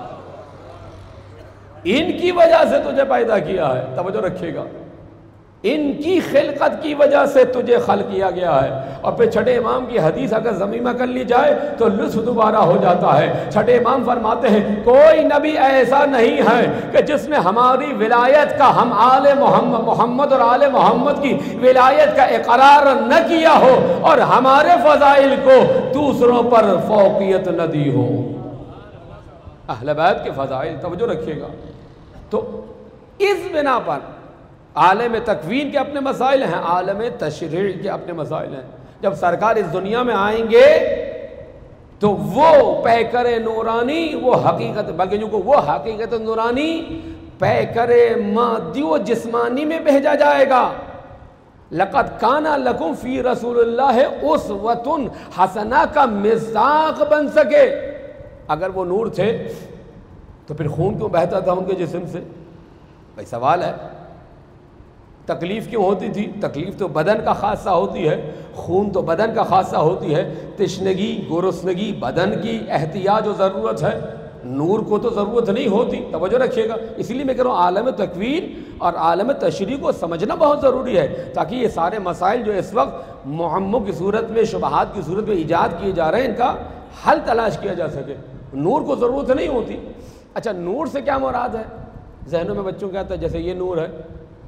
Speaker 1: ان کی وجہ سے تجھے پیدا کیا ہے۔ توجہ رکھیے گا، ان کی خلقت کی وجہ سے تجھے خلق کیا گیا ہے۔ اور پھر چھٹے امام کی حدیث اگر ضمیمہ کر لی جائے تو لطف دوبارہ ہو جاتا ہے۔ چھٹے امام فرماتے ہیں کوئی نبی ایسا نہیں ہے کہ جس نے ہماری ولایت کا، ہم آل محمد محمد اور آل محمد کی ولایت کا اقرار نہ کیا ہو اور ہمارے فضائل کو دوسروں پر فوقیت نہ دی ہو۔ اہل بیت کے فضائل، توجہ رکھیے گا۔ تو اس بنا پر عالم تکوین کے اپنے مسائل ہیں، عالم تشریح کے اپنے مسائل ہیں۔ جب سرکار اس دنیا میں آئیں گے تو وہ پیکر نورانی، وہ حقیقت، بلکہ جو وہ حقیقت نورانی پیکر مادی و جسمانی میں بھیجا جائے گا۔ لقد کان لکم فی رسول اللہ اسوۃ حسنہ کا مصداق بن سکے۔ اگر وہ نور تھے تو پھر خون کیوں بہتا تھا ان کے جسم سے؟ بھائی سوال ہے۔ تکلیف کیوں ہوتی تھی؟ تکلیف تو بدن کا خاصہ ہوتی ہے، خون تو بدن کا خاصہ ہوتی ہے۔ تشنگی، گرسنگی بدن کی احتیاج و ضرورت ہے، نور کو تو ضرورت نہیں ہوتی۔ توجہ رکھیے گا، اسی لیے میں کہہ رہا ہوں عالم تکوین اور عالم تشریح کو سمجھنا بہت ضروری ہے، تاکہ یہ سارے مسائل جو اس وقت معموں کی صورت میں، شبہات کی صورت میں ایجاد کیے جا رہے ہیں، ان کا حل تلاش کیا جا سکے۔ نور کو ضرورت نہیں ہوتی۔ اچھا، نور سے کیا مراد ہے؟ ذہنوں میں بچوں کہتا ہے جیسے یہ نور ہے،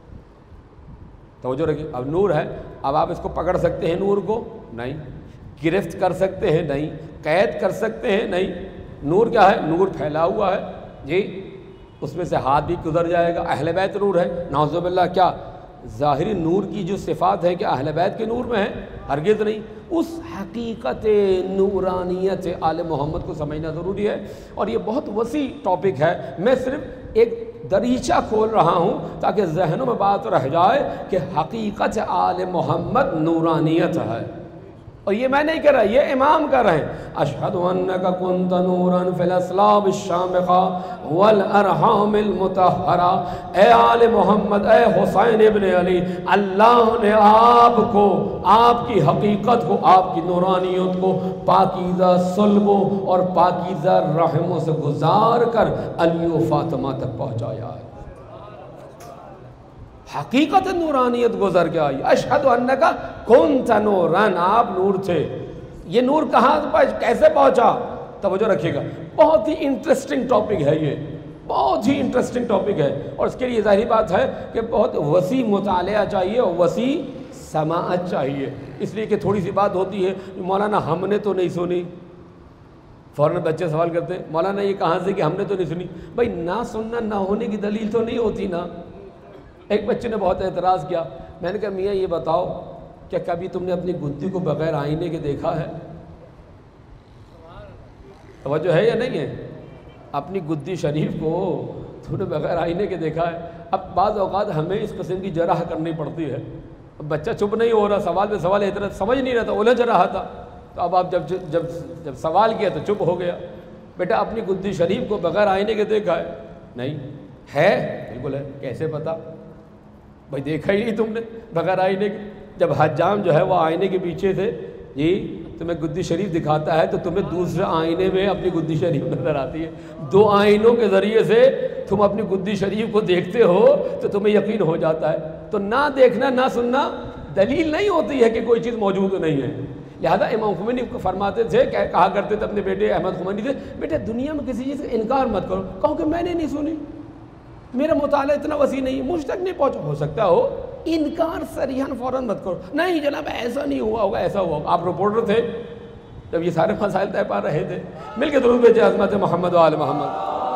Speaker 1: توجہ رکھیے، اب نور ہے، اب آپ اس کو پکڑ سکتے ہیں نور کو؟ نہیں۔ گرفت کر سکتے ہیں؟ نہیں۔ قید کر سکتے ہیں؟ نہیں۔ نور کیا ہے؟ نور پھیلا ہوا ہے جی، اس میں سے ہاتھ بھی گزر جائے گا۔ اہل بیت نور ہے، نعوذ باللہ، کیا ظاہری نور کی جو صفات ہے کیا اہل بیت کے نور میں ہے؟ ہرگز نہیں۔ اس حقیقت نورانیت آل محمد کو سمجھنا ضروری ہے، اور یہ بہت وسیع ٹاپک ہے۔ میں صرف ایک دریچہ کھول رہا ہوں تاکہ ذہنوں میں بات رہ جائے کہ حقیقت آل محمد نورانیت ہے۔ اور یہ میں نہیں کر رہا، یہ امام کر رہے ہیں۔ اشہد انک کنت نورا فی الاصلاب الشامخہ والارحام المطہرہ۔ اے آل محمد، اے حسین ابن علی، اللہ نے آپ کو، آپ کی حقیقت کو، آپ کی نورانیت کو پاکیزہ صلبوں اور پاکیزہ رحموں سے گزار کر علی و فاطمہ تک پہنچایا ہے۔ حقیقت نورانیت گزر کے آئی۔ اشہد انک کنت نورا، آپ نور تھے۔ یہ نور کہاں کیسے پہنچا؟ توجہ رکھیے گا، بہت ہی انٹرسٹنگ ٹاپک ہے، یہ بہت ہی انٹرسٹنگ ٹاپک ہے، اور اس کے لیے ظاہری بات ہے کہ بہت وسیع مطالعہ چاہیے اور وسیع سماعت چاہیے، اس لیے کہ تھوڑی سی بات ہوتی ہے مولانا ہم نے تو نہیں سنی، فوراً بچے سوال کرتے ہیں مولانا یہ کہاں سے کہ ہم نے تو نہیں سنی۔ بھائی نہ سننا نہ ہونے کی دلیل تو نہیں ہوتی نا۔ ایک بچے نے بہت اعتراض کیا، میں نے کہا میاں یہ بتاؤ کیا کبھی تم نے اپنی گدی کو بغیر آئینے کے دیکھا ہے؟ توجہ ہے یا نہیں ہے؟ اپنی گدی شریف کو تم نے بغیر آئینے کے دیکھا ہے؟ اب بعض اوقات ہمیں اس قسم کی جرح کرنی پڑتی ہے، اب بچہ چپ نہیں ہو رہا، سوال پہ سوال اعتراض سمجھ نہیں رہا تھا، الجھ رہا تھا، تو اب آپ جب جب جب سوال کیا تو چپ ہو گیا۔ بیٹا اپنی گدی شریف کو بغیر آئینے کے دیکھا ہے؟ نہیں ہے، بالکل ہے۔ کیسے پتا؟ بھائی دیکھا ہی نہیں تم نے بغیر آئینے کے۔ جب حجام جو ہے وہ آئینے کے پیچھے سے جی تمہیں گدی شریف دکھاتا ہے تو تمہیں دوسرے آئینے میں اپنی گدی شریف نظر آتی ہے، دو آئینوں کے ذریعے سے تم اپنی گدی شریف کو دیکھتے ہو تو تمہیں یقین ہو جاتا ہے۔ تو نہ دیکھنا نہ سننا دلیل نہیں ہوتی ہے کہ کوئی چیز موجود نہیں ہے۔ لہذا امام خمینی فرماتے تھے، کہا کرتے تھے اپنے بیٹے احمد خمینی سے، بیٹے دنیا میں کسی چیز کا انکار مت کرو، کہو کہ میں نے نہیں سنی، میرا مطالعہ اتنا وسیع نہیں ہے، مجھ تک نہیں پہنچا، ہو سکتا ہو انکار صریحاً فوراً مت کرو، نہیں جناب ایسا نہیں ہوا ہوگا، ایسا ہوا ہوگا۔ آپ رپورٹر تھے جب یہ سارے مسائل طے پا رہے تھے، مل کے درود بھیجے عظمت محمد و آل محمد۔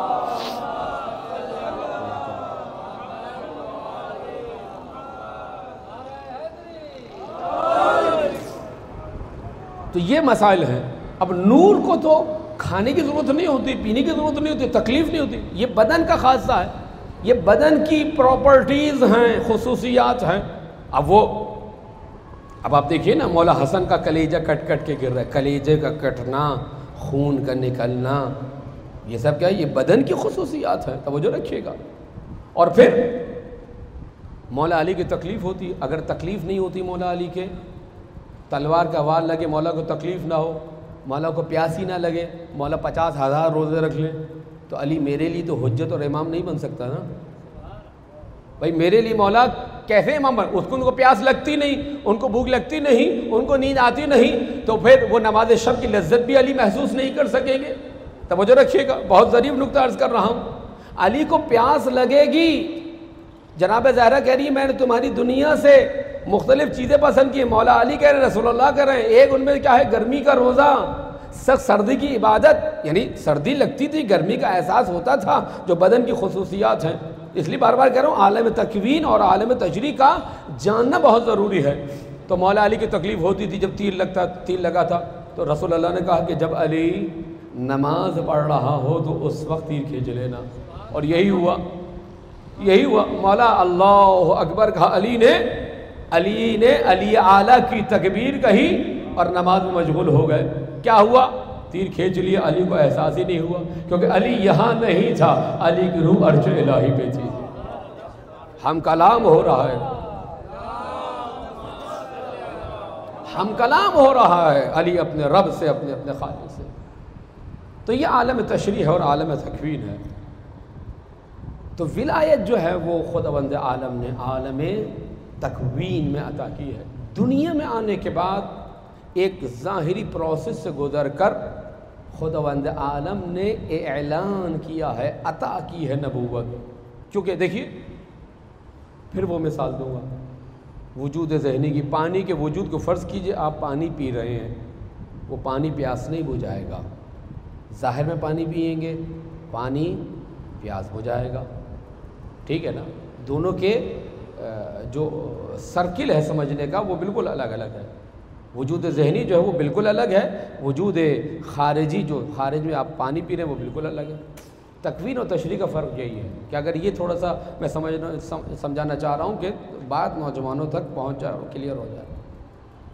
Speaker 1: تو یہ مسائل ہیں۔ اب نور کو تو کھانے کی ضرورت نہیں ہوتی، پینے کی ضرورت نہیں ہوتی، تکلیف نہیں ہوتی، یہ بدن کا خاصہ ہے، یہ بدن کی پراپرٹیز ہیں، خصوصیات ہیں۔ اب وہ اب آپ دیکھیے نا، مولا حسن کا کلیجہ کٹ کٹ کے گر رہا ہے، کلیجے کا کٹنا، خون کا نکلنا، یہ سب کیا ہے؟ یہ بدن کی خصوصیات ہیں، توجہ رکھیے گا۔ اور پھر مولا علی کی تکلیف ہوتی، اگر تکلیف نہیں ہوتی مولا علی کے، تلوار کا وار لگے مولا کو تکلیف نہ ہو، مولا کو پیاسی نہ لگے، مولا پچاس ہزار روزے رکھ لے، تو علی میرے لیے تو حجت اور امام نہیں بن سکتا نا۔ بھائی میرے لیے مولا کیسے امام بن؟ اس کو ان کو پیاس لگتی نہیں، ان کو بھوک لگتی نہیں، ان کو نیند آتی نہیں، تو پھر وہ نماز شب کی لذت بھی علی محسوس نہیں کر سکیں گے۔ توجہ رکھیے گا، بہت ظریف نکتہ عرض کر رہا ہوں۔ علی کو پیاس لگے گی، جناب زہرا کہہ رہی ہے میں نے تمہاری دنیا سے مختلف چیزیں پسند کی، مولا علی کہہ رہے، رسول اللہ کہہ رہے ہیں، ایک ان میں کیا ہے؟ گرمی کا روزہ، سخت سردی کی عبادت، یعنی سردی لگتی تھی، گرمی کا احساس ہوتا تھا، جو بدن کی خصوصیات ہیں۔ اس لیے بار بار کہہ رہا ہوں عالم تکوین اور عالم تجریح کا جاننا بہت ضروری ہے۔ تو مولا علی کی تکلیف ہوتی تھی جب تیر لگتا تیر لگا تھا، تو رسول اللہ نے کہا کہ جب علی نماز پڑھ رہا ہو تو اس وقت تیر کھینچ لینا، اور یہی ہوا یہی ہوا مولا اللہ اکبر کہا، علی نے علی نے علی اعلیٰ کی تکبیر کہی اور نماز میں مشغول ہو گئے۔ کیا ہوا؟ تیر کھینچ لیا، علی کو احساس ہی نہیں ہوا، کیونکہ علی یہاں نہیں تھا، علی کی روح عرش الہی پہ تھی۔ ہم کلام ہو رہا ہے، ہم کلام ہو رہا ہے علی اپنے رب سے، اپنے اپنے خالق سے۔ تو یہ عالم تشریح ہے اور عالم تکوین ہے۔ تو ولایت جو ہے وہ خداوند عالم نے عالم تکوین میں عطا کی ہے۔ دنیا میں آنے کے بعد ایک ظاہری پروسیس سے گزر کر خداوند عالم نے اعلان کیا ہے، عطا کی ہے نبوت۔ کیونکہ دیکھیے پھر وہ مثال دوں گا وجود ذہنی کی، پانی کے وجود کو فرض کیجئے آپ پانی پی رہے ہیں، وہ پانی پیاس نہیں بجھائے گا۔ ظاہر میں پانی پئیں گے، پانی پیاس بجھائے گا، ٹھیک ہے نا؟ دونوں کے جو سرکل ہے سمجھنے کا وہ بالکل الگ الگ ہے۔ وجود ذہنی جو ہے وہ بالکل الگ ہے، وجود خارجی جو خارج میں آپ پانی پی رہے ہیں وہ بالکل الگ ہے۔ تکوین اور تشریح کا فرق یہی ہے کہ اگر یہ تھوڑا سا میں سمجھنا سمجھانا چاہ رہا ہوں کہ بات نوجوانوں تک پہنچ جائے، کلیئر ہو جائے۔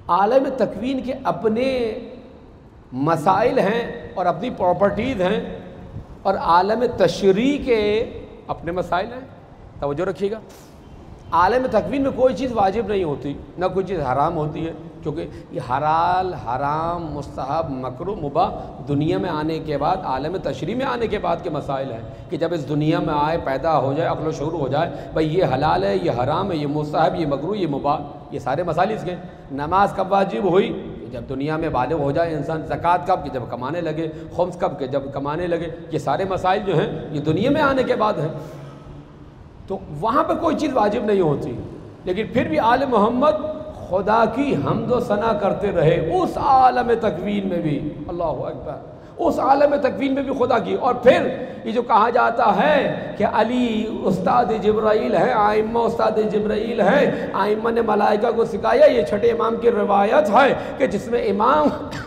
Speaker 1: عالم تکوین کے اپنے مسائل ہیں اور اپنی پراپرٹیز ہیں، اور عالم تشریع کے اپنے مسائل ہیں۔ توجہ رکھیے گا، عالم تکوین میں کوئی چیز واجب نہیں ہوتی، نہ کوئی چیز حرام ہوتی ہے، کیونکہ یہ حلال، حرام، مستحب، مکروہ، مباح دنیا میں آنے کے بعد، عالم تشریع میں آنے کے بعد کے مسائل ہیں کہ جب اس دنیا میں آئے، پیدا ہو جائے، عقل و شعور ہو جائے، بھئی یہ حلال ہے، یہ حرام ہے، یہ مستحب، یہ مکروہ، یہ مباح، یہ سارے مسائل اس کے۔ نماز کب واجب ہوئی؟ جب دنیا میں بالغ ہو جائے انسان۔ زکوٰۃ کب؟ کہ جب کمانے لگے۔ خمس کب؟ کہ جب کمانے لگے۔ یہ سارے مسائل جو ہیں یہ دنیا میں آنے کے بعد ہیں، تو وہاں پہ کوئی چیز واجب نہیں ہوتی، لیکن پھر بھی آل محمد خدا کی حمد و ثنا کرتے رہے اس عالم تکوین میں بھی۔ اللہ اکبر، اس عالم تکوین میں بھی خدا کی۔ اور پھر یہ جو کہا جاتا ہے کہ علی استاد جبرائیل ہے، آئمہ استاد جبرائیل ہے، آئمہ نے ملائکہ کو سکھایا، یہ چھٹے امام کی روایت ہے کہ جس میں امام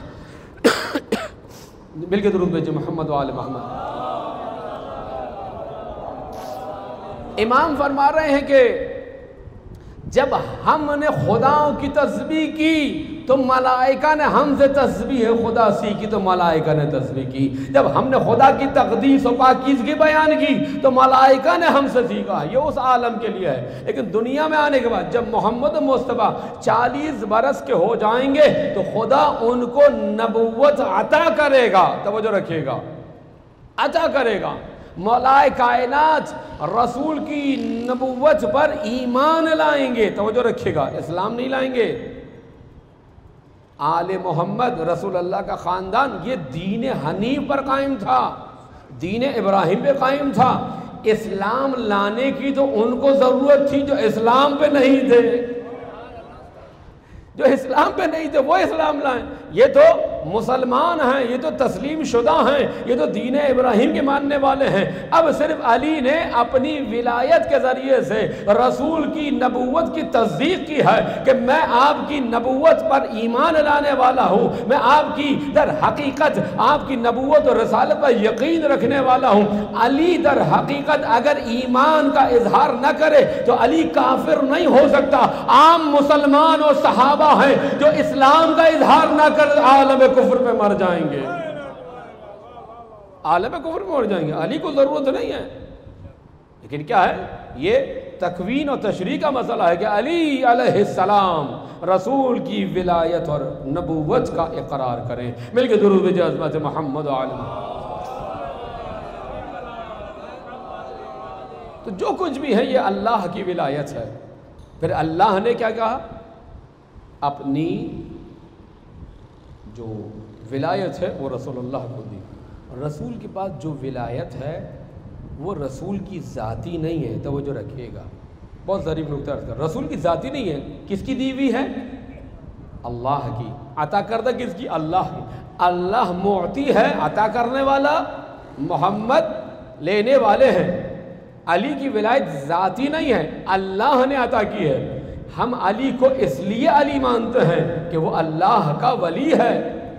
Speaker 1: مل کے درود بھیجے محمد و آل محمد۔ امام فرما رہے ہیں کہ جب ہم نے خداؤں کی تسبیح کی تو ملائکہ نے ہم سے تسبیح خدا سیکھی تو ملائکہ نے تسبیح کی۔ جب ہم نے خدا کی تقدیس و پاکیزگی بیان کی تو ملائکہ نے ہم سے سیکھا۔ یہ اس عالم کے لیے ہے، لیکن دنیا میں آنے کے بعد جب محمد مصطفیٰ چالیس برس کے ہو جائیں گے تو خدا ان کو نبوت عطا کرے گا۔ توجہ رکھیے گا، عطا کرے گا۔ مولا کائنات رسول کی نبوت پر ایمان لائیں گے۔ توجہ رکھیے گا، اسلام نہیں لائیں گے۔ آل محمد رسول اللہ کا خاندان یہ دین حنیف پر قائم تھا، دین ابراہیم پہ قائم تھا۔ اسلام لانے کی تو ان کو ضرورت تھی جو اسلام پہ نہیں تھے، جو اسلام پہ نہیں تھے وہ اسلام لائیں۔ یہ تو مسلمان ہیں، یہ تو تسلیم شدہ ہیں، یہ تو دین ابراہیم کے ماننے والے ہیں۔ اب صرف علی نے اپنی ولایت کے ذریعے سے رسول کی نبوت کی تصدیق کی ہے کہ میں آپ کی نبوت پر ایمان لانے والا ہوں، میں آپ کی در حقیقت آپ کی نبوت اور رسالت پر یقین رکھنے والا ہوں۔ علی در حقیقت اگر ایمان کا اظہار نہ کرے تو علی کافر نہیں ہو سکتا۔ عام مسلمان اور صحابہ ہیں جو اسلام کا اظہار نہ کر عالم کفر پہ مر جائیں گے، عالم کفر پہ مر جائیں گے۔ علی کو ضرورت نہیں ہے، لیکن کیا ہے یہ تکوین اور تشریع کا مسئلہ ہے کہ علی علیہ السلام رسول کی ولایت اور نبوت کا اقرار کریں۔ مل کے درود بھیجیں عظمت محمد عالم۔ تو جو کچھ بھی ہے یہ اللہ کی ولایت ہے۔ پھر اللہ نے کیا کہا؟ اپنی جو ولایت ہے وہ رسول اللہ کو دی۔ رسول کے پاس جو ولایت ہے وہ رسول کی ذاتی نہیں ہے۔ توجہ رکھیے گا، بہت ظریف نکتہ عرض کر، رسول کی ذاتی نہیں ہے۔ کس کی دی ہوئی ہے؟ اللہ کی۔ عطا کردہ کس کی؟ اللہ کی۔ اللہ معطی ہے، عطا کرنے والا محمد لینے والے ہیں۔ علی کی ولایت ذاتی نہیں ہے، اللہ نے عطا کی ہے۔ ہم علی کو اس لیے علی مانتے ہیں کہ وہ اللہ کا ولی ہے۔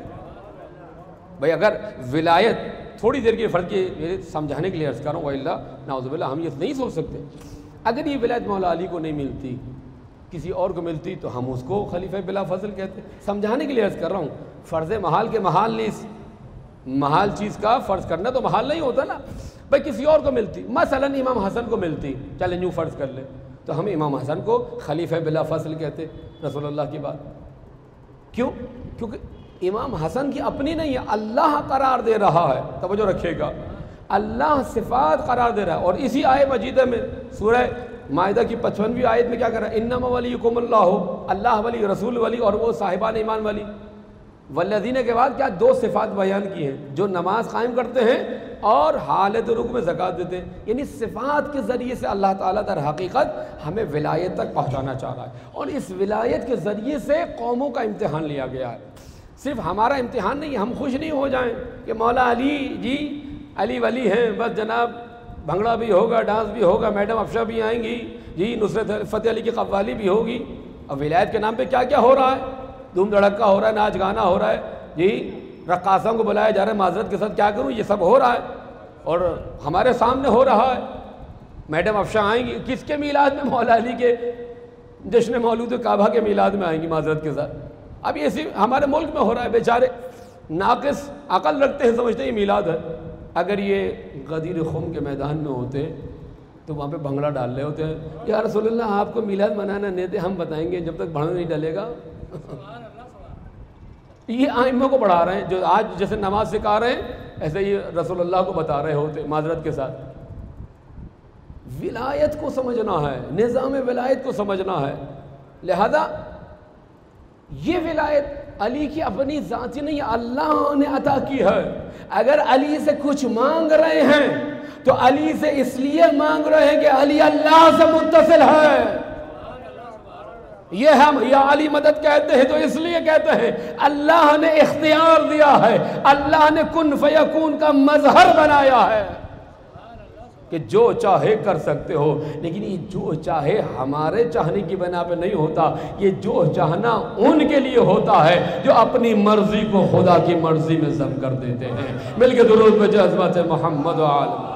Speaker 1: بھئی اگر ولایت تھوڑی دیر کے فرق کے سمجھانے کے لیے عرض کر رہا ہوں، وَإِلَّا نعوذ باللہ ہم یہ نہیں سوچ سکتے، اگر یہ ولایت مولا علی کو نہیں ملتی کسی اور کو ملتی تو ہم اس کو خلیفہ بلا فضل کہتے۔ سمجھانے کے لیے عرض کر رہا ہوں، فرض محال کے محال نہیں، محال چیز کا فرض کرنا تو محال نہیں ہوتا نا۔ بھئی کسی اور کو ملتی، مثلا امام حسن کو ملتی، چلیں یوں فرض کر لیں، تو ہم امام حسن کو خلیفہ بلا فضل کہتے رسول اللہ کی بات۔ کیوں؟ کیونکہ امام حسن کی اپنی نہیں ہے، اللہ قرار دے رہا ہے۔ توجہ رکھیے گا، اللہ صفات قرار دے رہا ہے۔ اور اسی آیت مجیدہ میں سورہ مائدہ کی پچپنویں آیت میں کیا کر رہا ہے؟ انما ولیکم اللہ، اللہ ولی، رسول ولی، اور وہ صاحبان ایمان ولی۔ والذین کے بعد کیا دو صفات بیان کی ہیں، جو نماز قائم کرتے ہیں اور حالت رکوع میں زکوٰۃ دیتے ہیں۔ یعنی صفات کے ذریعے سے اللہ تعالیٰ در حقیقت ہمیں ولایت تک پہنچانا چاہ رہا ہے، اور اس ولایت کے ذریعے سے قوموں کا امتحان لیا گیا ہے۔ صرف ہمارا امتحان نہیں، ہم خوش نہیں ہو جائیں کہ مولا علی جی علی ولی ہیں، بس جناب بھنگڑا بھی ہوگا، ڈانس بھی ہوگا، میڈم افشا بھی آئیں گی جی، نصرت فتح علی کی قوالی بھی ہوگی۔ اب ولایت کے نام پہ کیا کیا ہو رہا ہے؟ دھوم دھڑکا ہو رہا ہے، ناچ گانا ہو رہا ہے جی، رقاصوں کو بلایا جا رہا ہے، معذرت کے ساتھ کیا کروں، یہ سب ہو رہا ہے اور ہمارے سامنے ہو رہا ہے۔ میڈم افشا آئیں گی کس کے میلاد میں؟ مولا علی کے جشن مولود کعبہ کے میلاد میں آئیں گی، معذرت کے ساتھ اب یہ صرف ہمارے ملک میں ہو رہا ہے، بیچارے ناقص عقل رکھتے ہیں، سمجھتے ہیں یہ میلاد ہے۔ اگر یہ غدیر خم کے میدان میں ہوتے تو وہاں پہ بھنگڑا ڈال رہے ہوتے ہیں، یا رسول اللہ آپ کو میلاد منانا نہیں تھے، ہم بتائیں گے جب تک بھنگڑا نہیں ڈلے گا۔ یہ ائمہ کو پڑھا رہے ہیں، جو آج جیسے نماز سکھا رہے ہیں ایسے یہ رسول اللہ کو بتا رہے ہوتے معذرت کے ساتھ۔ ولایت کو سمجھنا ہے، نظام ولایت کو سمجھنا ہے، لہذا یہ ولایت علی کی اپنی ذاتی نہیں، اللہ نے عطا کی ہے۔ اگر علی سے کچھ مانگ رہے ہیں تو علی سے اس لیے مانگ رہے ہیں کہ علی اللہ سے متصل ہے۔ یہ ہم یا علی مدد کہتے ہیں تو اس لیے کہتے ہیں اللہ نے اختیار دیا ہے، اللہ نے کن فیکون کا مظہر بنایا ہے کہ جو چاہے کر سکتے ہو، لیکن یہ جو چاہے ہمارے چاہنے کی بنا پہ نہیں ہوتا، یہ جو چاہنا ان کے لیے ہوتا ہے جو اپنی مرضی کو خدا کی مرضی میں ضم کر دیتے ہیں۔ مل کے درود پہ عظمت محمد و عالم،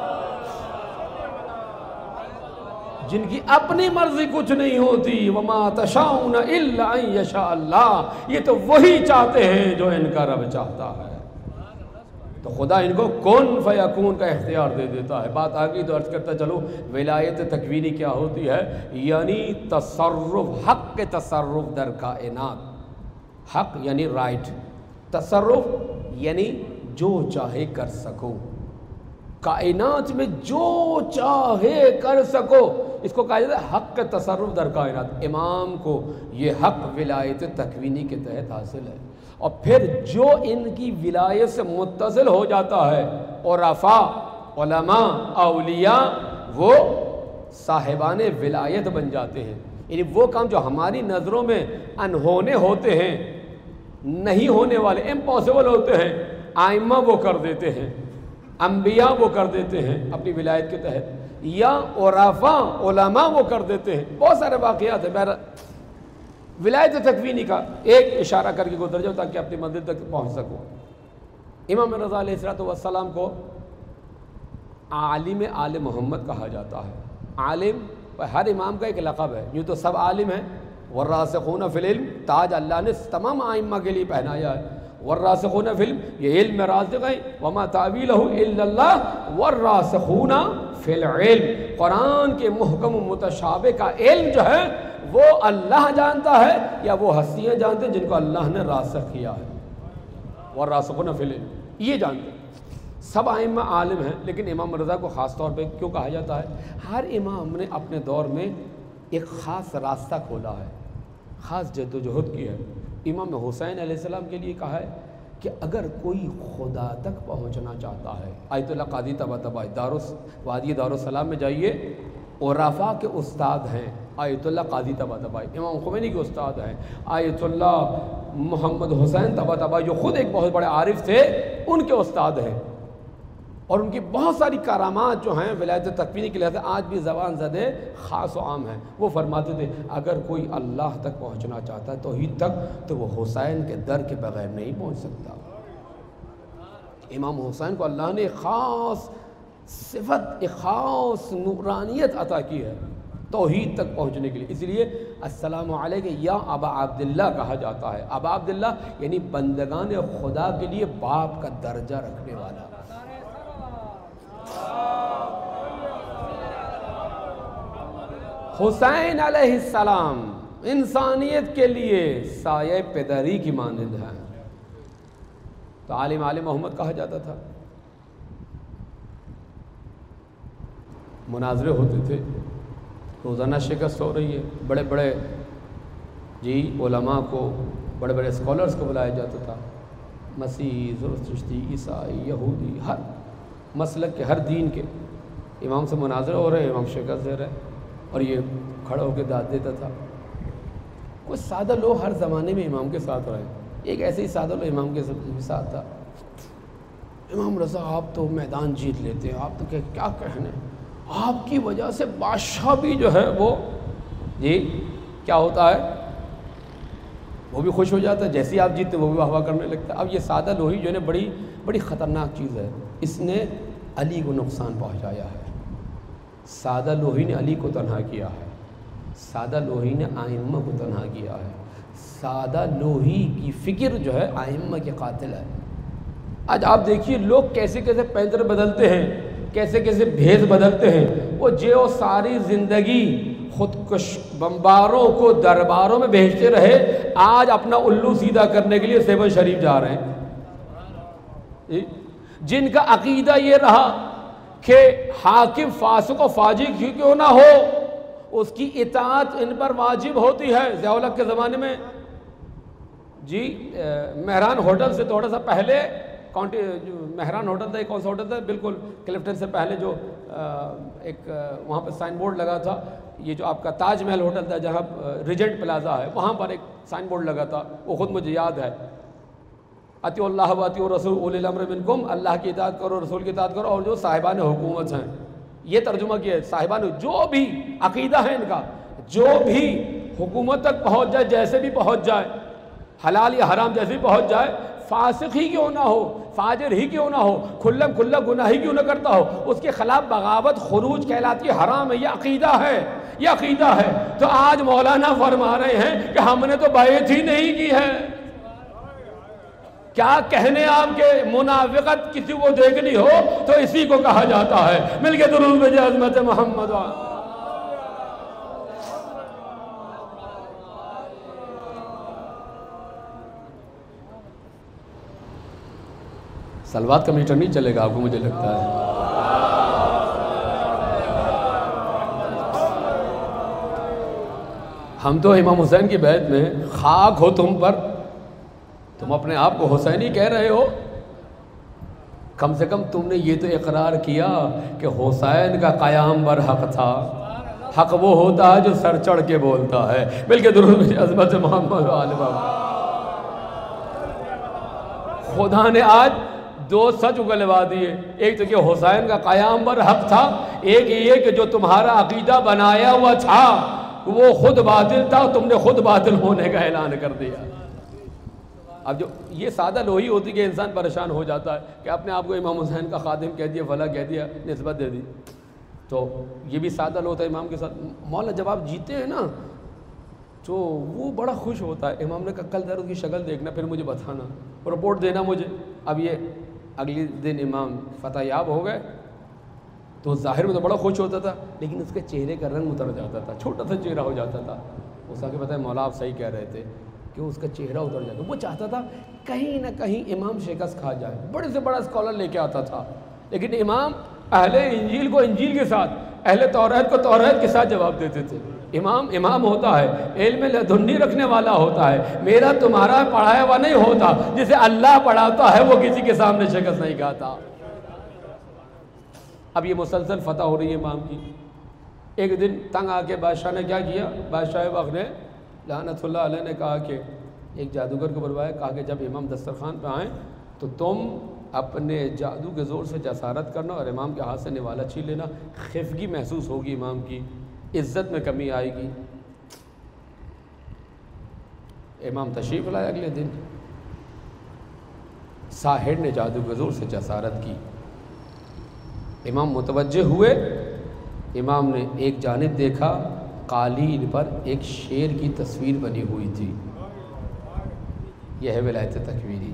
Speaker 1: جن کی اپنی مرضی کچھ نہیں ہوتی، وما تشاؤون الا ان یشاء اللہ، یہ تو وہی چاہتے ہیں جو ان کا رب چاہتا ہے۔ تو خدا ان کو کن فیکون کا اختیار دے دیتا ہے۔ بات آگئی تو عرض کرتا چلو ولایت تکوینی کیا ہوتی ہے، یعنی تصرف، حق کے تصرف در کائنات، حق یعنی رائٹ، تصرف یعنی جو چاہے کر سکو، کائنات میں جو چاہے کر سکو، اس کو کہا جاتا ہے حق کے تصرف در کائنات۔ امام کو یہ حق ولایت تکوینی کے تحت حاصل ہے، اور پھر جو ان کی ولایت سے متصل ہو جاتا ہے، عرفاء، علماء، اولیاء، وہ صاحبان ولایت بن جاتے ہیں۔ یعنی وہ کام جو ہماری نظروں میں انہونے ہوتے ہیں، نہیں ہونے والے، امپاسبل ہوتے ہیں، ائمہ وہ کر دیتے ہیں، انبیاء وہ کر دیتے ہیں اپنی ولایت کے تحت، یا عرفاء، علماء وہ کر دیتے ہیں۔ بہت سارے واقعات ہیں۔ بہرحال ولایت تکوینی کا ایک اشارہ کر کے گزر جاؤ تاکہ اپنی منزل تک پہنچ سکو۔ امام رضا علیہ الصلوۃ والسلام کو عالم آل محمد کہا جاتا ہے۔ عالم ہر امام کا ایک لقب ہے، یوں تو سب عالم ہیں، والراسخون فی العلم تاج اللہ نے تمام ائمہ کے لیے پہنایا ہے، والراسخون فی العلم یہ علم میں راسخ ہیں، وما تعویلہ الا اللہ والراسخون فی العلم، قرآن کے محکم و متشابہ کا علم جو ہے وہ اللہ جانتا ہے یا وہ ہستیاں جانتے ہیں جن کو اللہ نے راسخ کیا ہے، والراسخون فی العلم یہ جانتے ہیں۔ سب ائمہ عالم ہیں، لیکن امام رضا کو خاص طور پہ کیوں کہا جاتا ہے؟ ہر امام نے اپنے دور میں ایک خاص راستہ کھولا ہے، خاص جد و جہد کی ہے۔ امام حسین علیہ السلام کے لیے کہا ہے کہ اگر کوئی خدا تک پہنچنا چاہتا ہے، آیت اللہ قاضی طباطبائی دارس وادی دارالسلام میں جائیے، عرفاء کے استاد ہیں آیت اللہ قاضی طباطبائی، امام خمینی کے استاد ہیں آیت اللہ محمد حسین طباطبائی جو خود ایک بہت بڑے عارف تھے، ان کے استاد ہیں، اور ان کی بہت ساری کرامات جو ہیں ولایت تکوینی کے لحاظ سے آج بھی زبان زدے خاص و عام ہیں۔ وہ فرماتے تھے اگر کوئی اللہ تک پہنچنا چاہتا ہے توحید تک تو وہ حسین کے در کے بغیر نہیں پہنچ سکتا۔ امام حسین کو اللہ نے ایک خاص صفت، ایک خاص نورانیت عطا کی ہے توحید تک پہنچنے کے لیے، اس لیے السلام علیکہ یا ابا عبداللہ کہا جاتا ہے۔ ابا عبداللہ یعنی بندگان خدا کے لیے باپ کا درجہ رکھنے والا۔ حسین علیہ السلام انسانیت کے لیے سایہ پدری کی مانند ہے، تو عالم آل محمد کہا جاتا تھا۔ مناظرے ہوتے تھے، روزانہ شکست ہو رہی ہے، بڑے بڑے جی علماء کو، بڑے بڑے اسکالرز کو بلایا جاتا تھا، مسیحی، زرتشتی، عیسائی، یہودی، ہر مسلک کے، ہر دین کے امام سے مناظرے ہو رہے ہیں، امام شکست دے رہے ہیں، اور یہ کھڑا ہو کے داد دیتا تھا۔ کوئی سادہ لوگ ہر زمانے میں امام کے ساتھ رہے، ایک ایسے ہی سادہ لوگ امام کے ساتھ تھا۔ امام رضا آپ تو میدان جیت لیتے ہیں، آپ تو کیا کہنے، آپ کی وجہ سے بادشاہ بھی جو ہے وہ جی کیا ہوتا ہے، وہ بھی خوش ہو جاتا ہے، جیسے آپ جیتتے وہ بھی واہ واہ کرنے لگتا ہے۔ اب یہ سادہ لوہی جو ہے نا بڑی بڑی خطرناک چیز ہے، اس نے علی کو نقصان پہنچایا ہے۔ سادہ لوہی نے علی کو تنہا کیا ہے، سادہ لوہی نے ائمہ کو تنہا کیا ہے۔ سادہ لوہی کی فکر جو ہے ائمہ کے قاتل ہے۔ آج آپ دیکھیے لوگ کیسے کیسے پینتر بدلتے ہیں، کیسے کیسے بھیس بدلتے ہیں۔ وہ جو ساری زندگی خودکش بمباروں کو درباروں میں بھیجتے رہے، آج اپنا الو سیدھا کرنے کے لیے سیون شریف جا رہے ہیں، جن کا عقیدہ یہ رہا کہ حاکم فاسق و فاجر کیوں نہ ہو، اس کی اطاعت ان پر واجب ہوتی ہے۔ ضیاء الحق کے زمانے میں جی مہران ہوٹل سے تھوڑا سا پہلے کاؤنٹی مہران ہوٹل تھا، کون سا ہوٹل تھا، بالکل کلفٹن سے پہلے جو ایک وہاں پہ سائن بورڈ لگا تھا، یہ جو آپ کا تاج محل ہوٹل تھا جہاں ریجنٹ پلازا ہے، وہاں پر ایک سائن بورڈ لگا تھا، وہ خود مجھے یاد ہے، اطیعوا اللہ و اطیعوا الرسول اولی الامر منکم، اللہ کی اطاعت کرو، رسول کی اطاعت کرو، اور جو صاحبان حکومت ہیں، یہ ترجمہ کیا ہے، صاحبان جو بھی عقیدہ ہے ان کا، جو بھی حکومت تک پہنچ جائے، جیسے بھی پہنچ جائے، حلال یا حرام جیسے بھی پہنچ جائے، فاسق ہی کیوں نہ ہو، فاجر ہی کیوں نہ ہو، کھلم کھلا گناہ ہی کیوں نہ کرتا ہو، اس کے خلاف بغاوت خروج کہلاتی ہے، حرام ہے، یہ عقیدہ ہے، یہ عقیدہ ہے۔ تو آج مولانا فرما رہے ہیں کہ ہم نے تو بیعت ہی نہیں کی ہے۔ کیا کہنے آپ کے منافقت کسی کو دیکھنی ہو تو اسی کو کہا جاتا ہے۔ مل کے درود بھیجے عظمت محمد۔ سلوات کا میٹر نہیں چلے گا آپ کو، مجھے لگتا ہے۔ ہم تو امام حسین کی بیعت میں، خاک ہو تم پر، تم اپنے آپ کو حسینی کہہ رہے ہو، کم سے کم تم نے یہ تو اقرار کیا کہ حسین کا قیام بر حق تھا۔ حق وہ ہوتا ہے جو سر چڑھ کے بولتا ہے۔ بلکہ درود عظمت محمد و آل محمد۔ خدا نے آج دو سچ اگلوا دیے، ایک تو کہ حسین کا قیام بر حق تھا، ایک یہ کہ جو تمہارا عقیدہ بنایا ہوا تھا وہ خود باطل تھا، تم نے خود باطل ہونے کا اعلان کر دیا۔ اب جو یہ سادہ لوہی ہوتی کہ انسان پریشان ہو جاتا ہے کہ اپنے آپ کو امام حسین کا خادم کہہ دیا، فلاں کہہ دیا، نسبت دے دی، تو یہ بھی سادہ لو ہوتا ہے امام کے ساتھ۔ مولا جب آپ جیتے ہیں نا تو وہ بڑا خوش ہوتا ہے، امام نے کہا کل ذرا اس کی شکل دیکھنا، پھر مجھے بتانا، رپورٹ دینا مجھے۔ اب یہ اگلی دن امام فتح یاب ہو گئے تو ظاہر میں تو بڑا خوش ہوتا تھا، لیکن اس کے چہرے کا رنگ اتر جاتا تھا، چھوٹا سا چہرہ ہو جاتا تھا۔ اس آگے پتہ ہے مولا آپ صحیح کہہ رہے تھے کہ اس کا چہرہ اتر جاتا، وہ چاہتا تھا کہیں نہ کہیں امام شکست کھا جائے، بڑے سے بڑا اسکالر لے کے آتا تھا، لیکن امام اہل انجیل کو انجیل کے ساتھ، اہل توریت کو توریت کے ساتھ جواب دیتے تھے۔ امام امام ہوتا ہے، علم لدنی رکھنے والا ہوتا ہے، میرا تمہارا پڑھایا ہوا نہیں ہوتا، جسے اللہ پڑھاتا ہے وہ کسی کے سامنے شکست نہیں کھاتا۔ اب یہ مسلسل فتح ہو رہی ہے امام کی۔ ایک دن تنگ آ کے بادشاہ نے کیا کیا، بادشاہ وقت نے لعنت اللہ علیہ نے کہا کہ ایک جادوگر کو بلوایا، کہا کہ جب امام دسترخوان پہ آئیں تو تم اپنے جادو کے زور سے جسارت کرنا اور امام کے ہاتھ سے نوالا چھین لینا، خفگی محسوس ہوگی امام کی، عزت میں کمی آئے گی۔ امام تشریف لائے اگلے دن، ساحر نے جادو کے زور سے جسارت کی، امام متوجہ ہوئے، امام نے ایک جانب دیکھا، قالین پر ایک شیر کی تصویر بنی ہوئی تھی۔ یہ ہے ولایت تکویری۔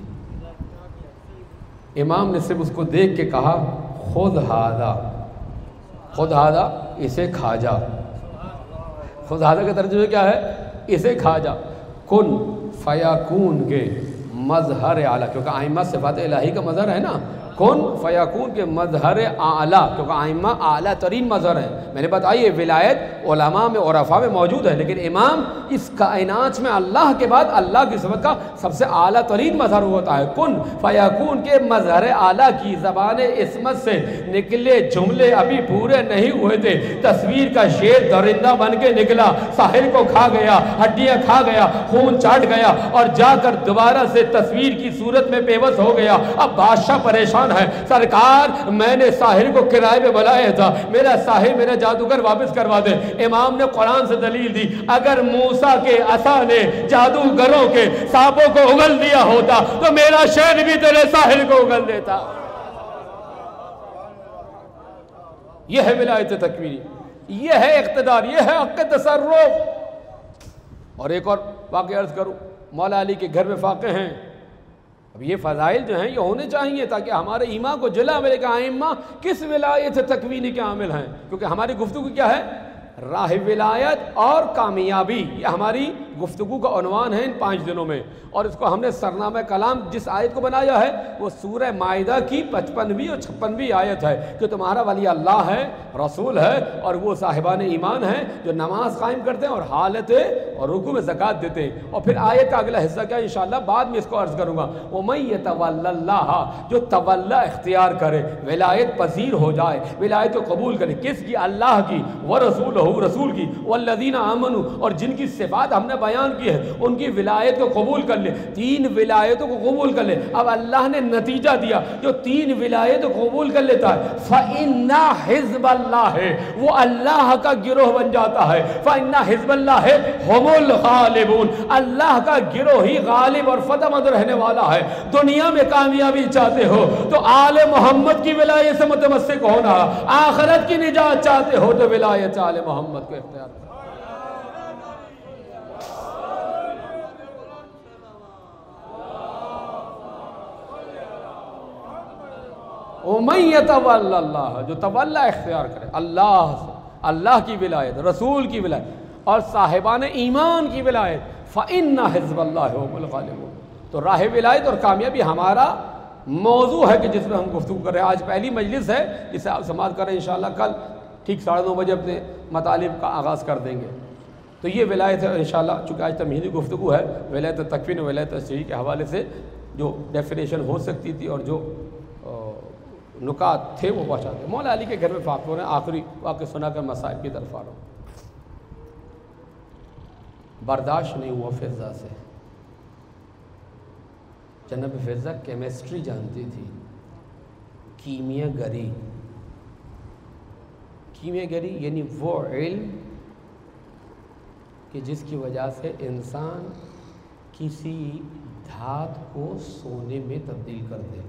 Speaker 1: امام نے صرف اس کو دیکھ کے کہا خود ہادہ، خود ہادہ، اسے کھا جا۔ خود ہادہ کا ترجمہ کیا ہے؟ اسے کھا جا۔ کن فیاکون کے مظہر اعلیٰ، کیونکہ ائمہ صفات الہی کا مظہر ہے نا، کن فیاکون کے مظہر اعلیٰ، کیونکہ ائمہ اعلیٰ ترین مظہر ہے۔ میں نے بتائی ولایت علماء میں عرفاء میں موجود ہے، لیکن امام اس کائنات میں اللہ کے بعد اللہ کی صفت کا سب سے اعلیٰ ترین مظہر ہوتا ہے۔ کن فیاکون کے مظہر اعلیٰ کی زبان عصمت سے نکلے جملے ابھی پورے نہیں ہوئے تھے، تصویر کا شیر درندہ بن کے نکلا، ساحل کو کھا گیا، ہڈیاں کھا گیا، خون چاٹ گیا، اور جا کر دوبارہ سے تصویر کی صورت میں پیوست ہو گیا۔ اب بادشاہ پریشان ہے، سرکار میں نے ساحر کو کرائے پہ بلایا تھا، میرا ساحر میرا جادوگر واپس کروا دے۔ امام نے قرآن سے دلیل دی، اگر موسیٰ کے عصا نے جادوگروں کے سانپوں کو اگل دیا ہوتا تو میرا شہر بھی تیرے ساحر کو اگل دیتا۔ یہ ہے ولایت تکوینی، یہ ہے اقتدار، یہ ہے حق تصرف۔ اور ایک اور واقعہ عرض کروں، مولا علی کے گھر میں فاقے ہیں. اب یہ فضائل جو ہیں یہ ہونے چاہیے تاکہ ہمارے ایمان کو جلا ملے کہ ائمہ کس ولایت تکوینی کے عامل ہیں، کیونکہ ہماری گفتگو کیا ہے؟ راہ ولایت اور کامیابی. یہ ہماری گفتگو کا عنوان ہے ان پانچ دنوں میں، اور اس کو ہم نے سرنامہ کلام جس آیت کو بنایا ہے وہ سورہ مائدہ کی پچپنویں اور چھپنویں آیت ہے کہ تمہارا ولی اللہ ہے، رسول ہے، اور وہ صاحبان ایمان ہیں جو نماز قائم کرتے ہیں اور حالت اور رکوع میں زکوٰۃ دیتے ہیں. اور پھر آیت کا اگلا حصہ کیا انشاءاللہ بعد میں اس کو عرض کروں گا. وَمَن يَتَوَلَّ اللَّهَ، جو تولا اختیار کرے، ولایت پذیر ہو جائے، ولایت کو قبول کرے. کس کی؟ اللہ کی، وَرَسُولُهُ، رسول کی، وَالَّذِينَ آمَنُوا، اور جن کی صفات ہم نے بیان کی ہے ان کی ولایت کو قبول کر لے. تین ولایتوں کو قبول کر لے. اب اللہ نے نتیجہ دیا، جو تین ولایتوں کو قبول کر لیتا ہے فَإِنَّا حِزْبَ اللَّهِ، وہ اللہ کا گروہ بن جاتا ہے. فَإِنَّا حِزْبَ اللَّهِ هُمُ الْغَالِبُونَ، اللہ کا گروہ ہی غالب اور فتح مند رہنے والا ہے. دنیا میں کامیابی چاہتے ہو تو آل محمد کی ولایت سے متمسک ہونا، آخرت کی نجات چاہتے ہو تو ولایت آل محمد کو اختیار کرنا. وَمَن يَتَوَلَّ اللَّهَ، جو تولا اختیار کرے اللہ سے، اللہ کی ولایت، رسول کی ولایت اور صاحبان ایمان کی ولایت، فَإِنَّ حِزْبَ اللَّهِ هُمُ الْغَالِبُونَ. تو راہ ولایت اور کامیابی ہمارا موضوع ہے کہ جس میں ہم گفتگو کر رہے ہیں. آج پہلی مجلس ہے جسے آپ سماعت کر رہے ہیں. انشاءاللہ کل ٹھیک ساڑھے نو بجے اپنے مطالب کا آغاز کر دیں گے. تو یہ ولایت ہے انشاءاللہ. چونکہ آج تمہیدی گفتگو ہے ولایت تکوین و ولایت تشریح کے حوالے سے جو ڈیفینیشن ہو سکتی تھی اور جو نکات تھے وہ پہنچا دیں. مولا علی کے گھر میں فاقے ہیں. آخری واقعہ سنا کر مسائل کی طرف آ رہا ہوں. برداشت نہیں ہوا فضہ سے. جناب فضہ کیمسٹری جانتی تھی، کیمیا گری. کیمیا گری یعنی وہ علم کہ جس کی وجہ سے انسان کسی دھات کو سونے میں تبدیل کر دے.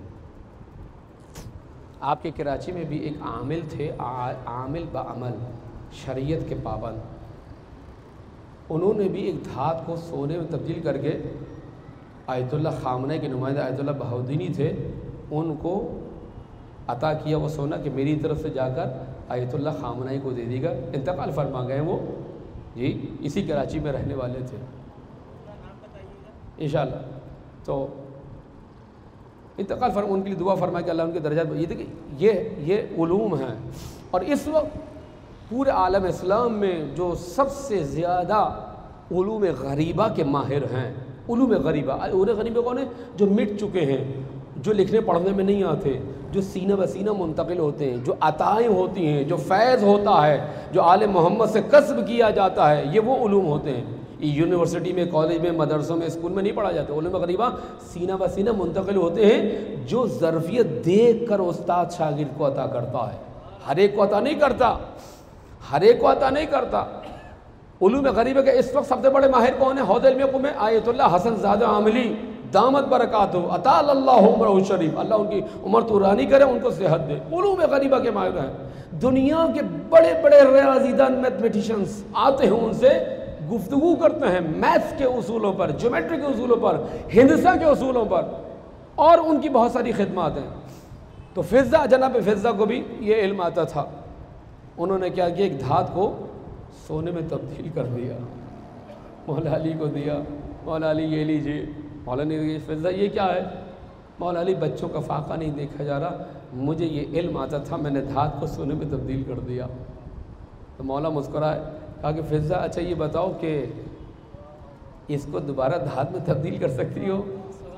Speaker 1: آپ کے کراچی میں بھی ایک عامل تھے، عامل بعمل، شریعت کے پابند. انہوں نے بھی ایک دھات کو سونے میں تبدیل کر کے آیت اللہ خامنہ کے نمائندہ آیت اللہ بہاؤدینی تھے، ان کو عطا کیا وہ سونا کہ میری طرف سے جا کر آیت اللہ خامنہ کو دے دی گا. انتقال فرما گئے وہ جی اسی کراچی میں رہنے والے تھے انشاءاللہ. تو انتقال فرما، ان کے لیے دعا فرما کہ اللہ ان کے درجات. یہ دیکھیں یہ یہ علوم ہیں. اور اس وقت پورے عالم اسلام میں جو سب سے زیادہ علوم غریبہ کے ماہر ہیں، علوم غریبہ، علوم غریبہ کون ہیں؟ جو مٹ چکے ہیں، جو لکھنے پڑھنے میں نہیں آتے، جو سینہ بسینہ منتقل ہوتے ہیں، جو عطائیں ہوتی ہیں، جو فیض ہوتا ہے، جو آل محمد سے کسب کیا جاتا ہے، یہ وہ علوم ہوتے ہیں. یونیورسٹی میں، کالج میں، مدرسوں میں، اسکول میں نہیں پڑھا جاتا. علوم غریبہ سینہ بسینہ منتقل ہوتے ہیں جو ظرفیت دیکھ کر استاد شاگرد کو عطا کرتا ہے. ہر ایک کو عطا نہیں کرتا، ہر ایک کو عطا نہیں کرتا. علوم غریبہ کے اس وقت سب سے بڑے ماہر کون ہیں؟ حوض علم میں آیت اللہ حسن زادہ عاملی دامت برکاتہ اطال اللہ عمرہ الشریف. اللہ ان کی عمر طولانی کرے، ان کو صحت دے. علوم غریبہ کے ماہر ہیں. دنیا کے بڑے بڑے ریاضی دان میتھمیٹیشنز آتے ہیں، ان سے گفتگو کرتے ہیں میتھس کے اصولوں پر، جیومیٹری کے اصولوں پر، ہندسہ کے اصولوں پر، اور ان کی بہت ساری خدمات ہیں. تو فضہ، جناب فضہ کو بھی یہ علم آتا تھا. انہوں نے کیا کیا؟ ایک دھات کو سونے میں تبدیل کر دیا، مولا علی کو دیا. مولا علی یہ لیجیے. مولا نے فضہ یہ کیا ہے؟ مولا علی بچوں کا فاقہ نہیں دیکھا جا رہا، مجھے یہ علم آتا تھا، میں نے دھات کو سونے میں تبدیل کر دیا. تو مولا مسکرائے، کہا کہ فضہ اچھا یہ بتاؤ کہ اس کو دوبارہ دھات میں تبدیل کر سکتی ہو؟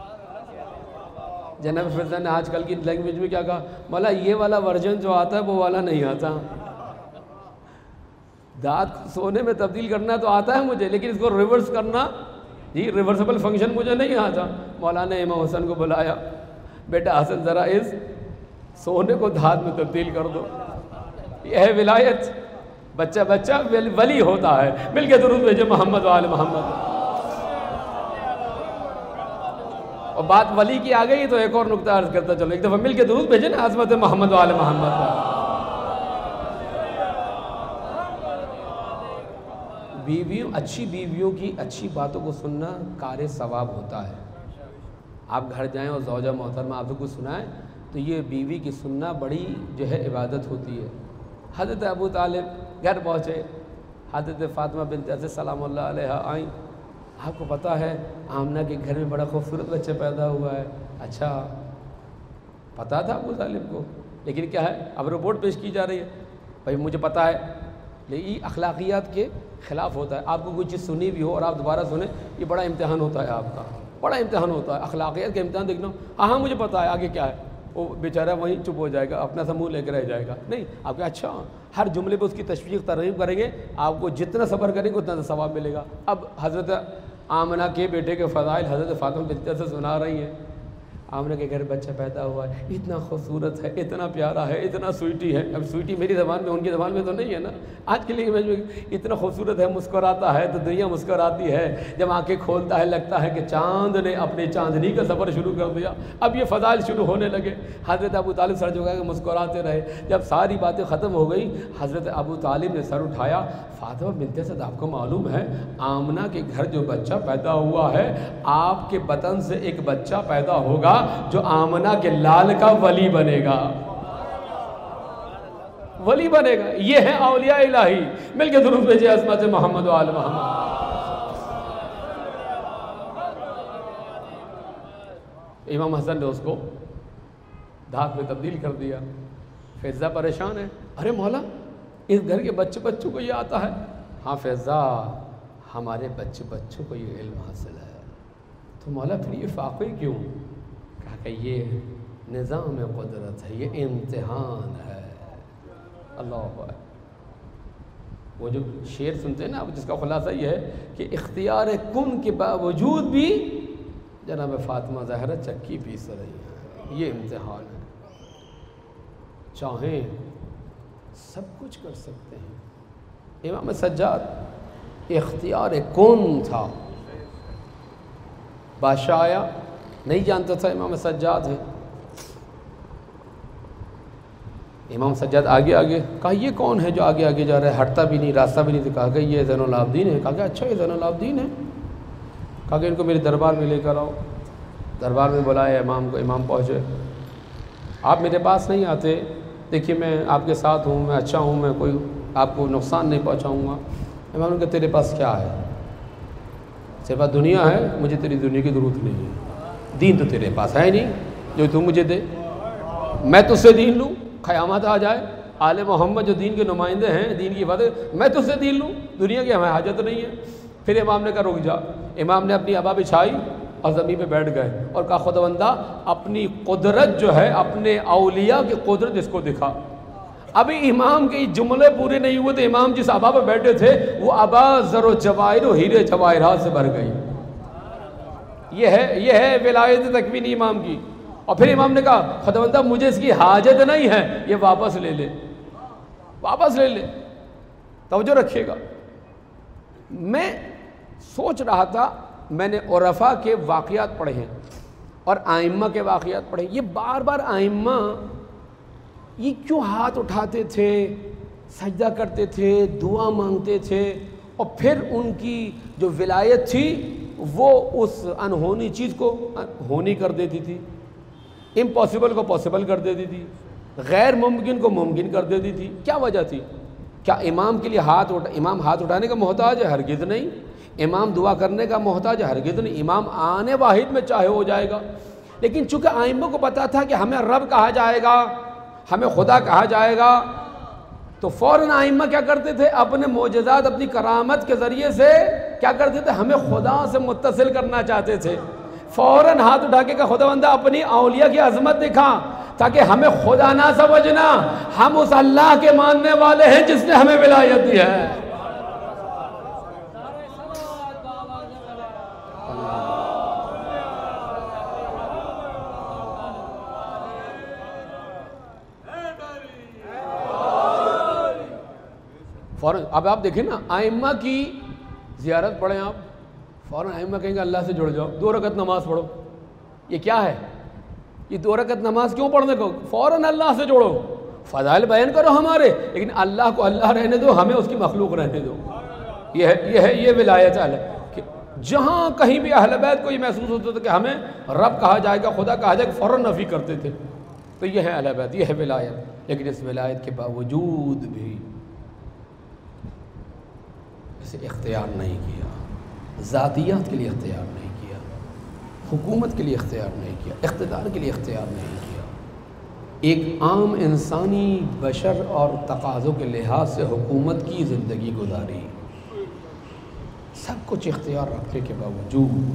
Speaker 1: جناب فضہ نے آج کل کی لینگویج میں کیا کہا؟ مولا یہ والا ورژن جو آتا ہے وہ والا نہیں آتا. دھات کو سونے میں تبدیل کرنا تو آتا ہے مجھے، لیکن اس کو ریورس کرنا، جی ریورسبل فنکشن مجھے نہیں آتا. مولانا امام حسن کو بلایا، بیٹا حسن ذرا اس سونے کو دھات میں تبدیل کر دو. یہ ہے ولایت. بچہ بچہ ولی ہوتا ہے. مل کے درود بھیجے محمد وآل محمد. اور بات ولی کی آ گئی تو ایک اور نقطہ عرض کرتا چلو، ایک دفعہ مل کے درود بھیجے نا عظمت محمد وآل محمد. بیویوں اچھی بیویوں کی اچھی باتوں کو سننا کار ثواب ہوتا ہے. آپ گھر جائیں اور زوجہ محترمہ آپ سے کچھ سنائیں تو یہ بیوی کی سننا بڑی جو ہے عبادت ہوتی ہے. حضرت ابو طالب گھر پہنچے, حضرت فاطمہ بنت اسد سلام اللہ علیہ آئیں. آپ کو پتہ ہے آمنہ کے گھر میں بڑا خوبصورت بچہ پیدا ہوا ہے. اچھا, پتہ تھا ابو طالب کو, لیکن کیا ہے اب رپورٹ پیش کی جا رہی ہے. بھائی مجھے پتہ ہے, لیکن یہ اخلاقیات کے خلاف ہوتا ہے. آپ کو کوئی چیز سنی بھی ہو اور آپ دوبارہ سنیں, یہ بڑا امتحان ہوتا ہے, آپ کا بڑا امتحان ہوتا ہے. اخلاقیات کا امتحان دیکھنا, ہاں ہاں مجھے پتہ ہے آگے کیا ہے, وہ بیچارہ وہیں چپ ہو جائے گا, اپنا سا منہ لے کے رہ جائے گا. نہیں, آپ کہ اچھا ہر جملے پہ اس کی تشویق ترغیب کریں گے, آپ کو جتنا صبر کریں گے اتنا ثواب ملے گا. اب حضرت آمنہ کے بیٹے کے فضائل حضرت فاطمہ بنت اسد سے سنا رہی ہیں. آمنہ کے گھر بچہ پیدا ہوا ہے, اتنا خوبصورت ہے, اتنا پیارا ہے, اتنا سویٹی ہے. اب سویٹی میری زبان میں, ان کی زبان میں تو نہیں ہے نا. آج کے لیے اتنا خوبصورت ہے, مسکراتا ہے تو دنیا مسکراتی ہے. جب آنکھیں کھولتا ہے لگتا ہے کہ چاند نے اپنی چاندنی کا سفر شروع کر دیا. اب یہ فضائل شروع ہونے لگے. حضرت ابو طالب سر جھکا کے مسکراتے رہے. جب ساری باتیں ختم ہو گئی, حضرت ابو طالب نے سر اٹھایا. فاطمہ بنت اسد آپ کو معلوم ہے آمنہ کے گھر جو بچہ پیدا ہوا ہے, آپ کے بطن سے ایک بچہ پیدا ہوگا جو آمنہ کے لال کا ولی بنے گا, ولی بنے گا. یہ ہے اولیاء الہی. مل کے درود بھیجئے عظمت محمد و آل محمد. امام حسن نے اس کو دھات میں تبدیل کر دیا. فیضہ پریشان ہے, ارے مولا اس گھر کے بچے بچوں کو یہ آتا ہے. ہاں فیضہ, ہمارے بچے بچوں کو یہ علم حاصل ہے. تو مولا پھر یہ فاقے کیوں؟ کہا کہ یہ نظام قدرت ہے, یہ امتحان ہے. اللہ اکبر. وہ جو شعر سنتے ہیں نا, جس کا خلاصہ یہ ہے کہ اختیار کن کے باوجود بھی جناب فاطمہ زہرا چکی پیس رہی ہیں. یہ امتحان ہے. چاہیں سب کچھ کر سکتے ہیں. امام سجاد اختیار کن تھا. بادشاہ آیا, نہیں جانتا تھا امام سجاد ہے. امام سجاد آگے آگے, کہا یہ کون ہے جو آگے آگے جا رہا ہے, ہٹتا بھی نہیں, راستہ بھی نہیں. کہا کہ یہ زین العابدین ہے. کہا کہ اچھا یہ زین العابدین ہے. کہا کہ ان کو میرے دربار میں لے کر آؤ. دربار میں بلایا امام کو. امام پہنچے. آپ میرے پاس نہیں آتے, دیکھیے میں آپ کے ساتھ ہوں, میں اچھا ہوں, میں کوئی آپ کو نقصان نہیں پہنچاؤں گا. امام نے کہا تیرے پاس کیا ہے؟ تیرے پاس دنیا ہے, مجھے تیری دنیا کی ضرورت نہیں ہے. دین تو تیرے پاس ہے نہیں جو تو مجھے دے, میں تجھ سے دین لوں. قیامت آ جائے, آل محمد جو دین کے نمائندے ہیں, دین کی بات, میں تجھ سے دین لوں, دنیا کی ہمیں حاجت نہیں ہے. پھر امام نے کہا رک جا. امام نے اپنی عبا بچھائی اور زمین پہ بیٹھ گئے اور کہا خداوندہ اپنی قدرت جو ہے, اپنے اولیاء کی قدرت اس کو دکھا. ابھی امام کے جملے پورے نہیں ہوئے تو امام جس عبا پہ بیٹھے تھے وہ عبا زر و جواہر و ہیرے جواہرات سے بھر گئی. یہ ہے یہ ہے ولایت تکوینی امام کی. اور پھر امام نے کہا خداوندہ مجھے اس کی حاجت نہیں ہے, یہ واپس لے لے, واپس لے لے. توجہ رکھیے گا. میں سوچ رہا تھا, میں نے عرفاء کے واقعات پڑھے ہیں اور آئمہ کے واقعات پڑھے. یہ بار بار آئمہ یہ کیوں ہاتھ اٹھاتے تھے, سجدہ کرتے تھے, دعا مانگتے تھے, اور پھر ان کی جو ولایت تھی وہ اس انہونی چیز کو ہونی کر دیتی تھی, امپاسبل کو پاسبل کر دیتی تھی, غیر ممکن کو ممکن کر دیتی تھی. کیا وجہ تھی؟ کیا امام کے لیے ہاتھ اٹھا امام ہاتھ اٹھانے کا محتاج ہے؟ ہرگز نہیں. امام دعا کرنے کا محتاج ہے؟ ہرگز نہیں. امام آنے واحد میں چاہے ہو جائے گا. لیکن چونکہ آئمہ کو پتا تھا کہ ہمیں رب کہا جائے گا, ہمیں خدا کہا جائے گا, تو فوراً آئمہ کیا کرتے تھے, اپنے معجزات, اپنی کرامت کے ذریعے سے کیا کرتے تھے, ہمیں خدا سے متصل کرنا چاہتے تھے. فوراً ہاتھ اٹھا کے کہ خداوندہ اپنی اولیاء کی عظمت دکھا تاکہ ہمیں خدا نہ سمجھنا, ہم اس اللہ کے ماننے والے ہیں جس نے ہمیں ولایت دی ہے. فوراً اب آپ دیکھیں نا, آئمہ کی زیارت پڑھیں آپ, فوراً آئمہ کہیں گے اللہ سے جڑ جاؤ, دو رکعت نماز پڑھو. یہ کیا ہے؟ یہ دو رکعت نماز کیوں پڑھنے کو؟ فوراً اللہ سے جوڑو. فضائل بیان کرو ہمارے, لیکن اللہ کو اللہ رہنے دو, ہمیں اس کی مخلوق رہنے دو. یہ ہے یہ ہے یہ ولایت اہل کہ جہاں کہیں بھی اہل بیت کو یہ محسوس ہوتا تھا کہ ہمیں رب کہا جائے گا، خدا کہا جائے گا، فوراً نفی کرتے تھے. تو یہ ہے اہل بیت، یہ ہے ولایت. لیکن اس ولایت کے باوجود بھی اسے اختیار نہیں کیا، ذاتیات کے لیے اختیار نہیں کیا، حکومت کے لیے اختیار نہیں کیا، اقتدار کے لیے اختیار نہیں کیا. ایک عام انسانی بشر اور تقاضوں کے لحاظ سے حکومت کی زندگی گزاری، سب کچھ اختیار رکھنے کے باوجود.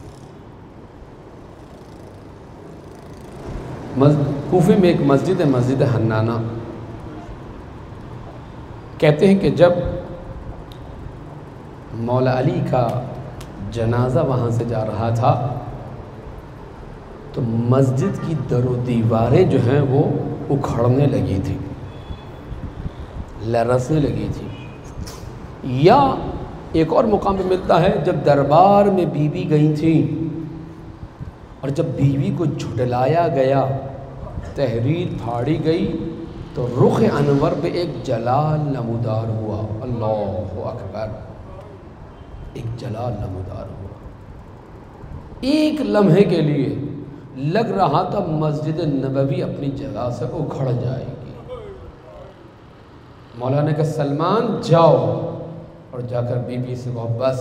Speaker 1: کوفے میں ایک مسجد ہے، مسجد حنانہ. کہتے ہیں کہ جب مولا علی کا جنازہ وہاں سے جا رہا تھا تو مسجد کی در و دیواریں جو ہیں وہ اکھڑنے لگی تھی، لرزنے لگی تھی. یا ایک اور مقام پہ ملتا ہے جب دربار میں بی بی گئی تھیں اور جب بیوی کو جھٹلایا گیا، تحریر پھاڑی گئی تو رخ انور پہ ایک جلال نمودار ہوا. اللہ اکبر، ایک جلال نمودار ہوا. ایک لمحے کے لیے لگ رہا تھا مسجد نبوی اپنی جگہ سے اکھڑ جائے گی. مولا نے کہا سلمان جاؤ، اور جا کر بی بی سے کہا بس.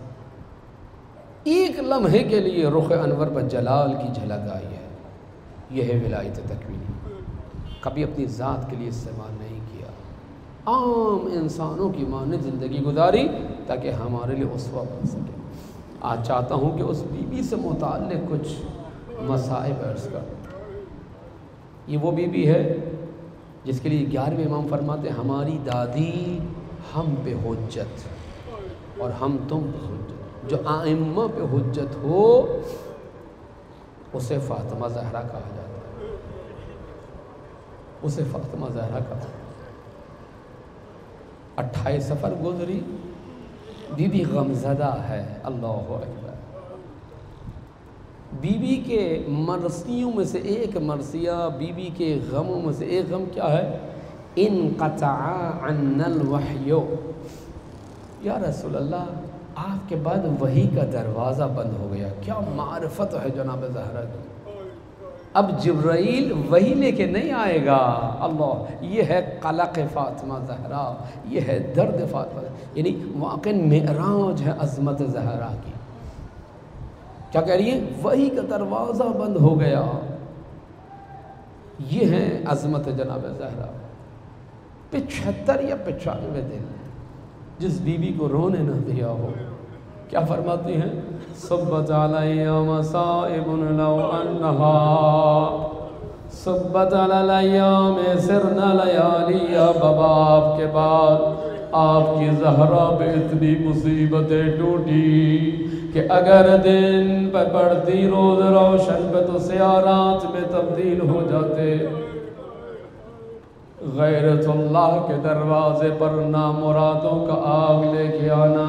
Speaker 1: ایک لمحے کے لیے رخ انور پر جلال کی جھلک آئی ہے. یہ ہے ولایت تکوینی. کبھی اپنی ذات کے لیے استعمال نہیں کیا، عام انسانوں کی مانند زندگی گزاری تاکہ ہمارے لیے اسوہ بن سکے. آج چاہتا ہوں کہ اس بی بی سے متعلق کچھ مصائب عرض کر. یہ وہ بی بی ہے جس کے لیے گیارہویں امام فرماتے ہیں ہماری دادی ہم پہ حجت اور ہم تم پہ حجت. جو ائمہ پہ حجت ہو اسے فاطمہ زہرا کہا جاتا ہے، اسے فاطمہ زہرا کہا. اٹھائیس سفر گزری، بی بی غمزدہ ہے. اللہ اکبر. بی بی کے مرثیوں میں سے ایک مرثیہ، بی بی کے غموں میں سے ایک غم کیا ہے؟ انقطع عنا الوحی. یا رسول اللہ آپ کے بعد وحی کا دروازہ بند ہو گیا. کیا معرفت ہے جناب زہرا کی. اب جبرائیل وحی لے کے نہیں آئے گا. اللہ، یہ ہے قلق فاطمہ زہرا، یہ ہے درد فاطمہ، یعنی واقعی معراج ہے عظمت زہرا کی. کیا کہہ رہی ہے؟ وحی کا دروازہ بند ہو گیا. یہ ہے عظمت جناب زہرا. پچہتر یا پچانوے دن جس بی بی کو رونے نہ دیا ہو. کیا فرماتی ہیں؟ صبت علی مصائب لو انہا صبت علی الایام سرنا لیالی. بابا آپ کے بعد آپ کی زہرا پہ اتنی مصیبتیں ٹوٹی کہ اگر دن پہ پڑتی روز روشن پہ تو سیاہ رات میں تبدیل ہو جاتے. غیرت اللہ کے دروازے پر نامرادوں کا آگ لے کے آنا،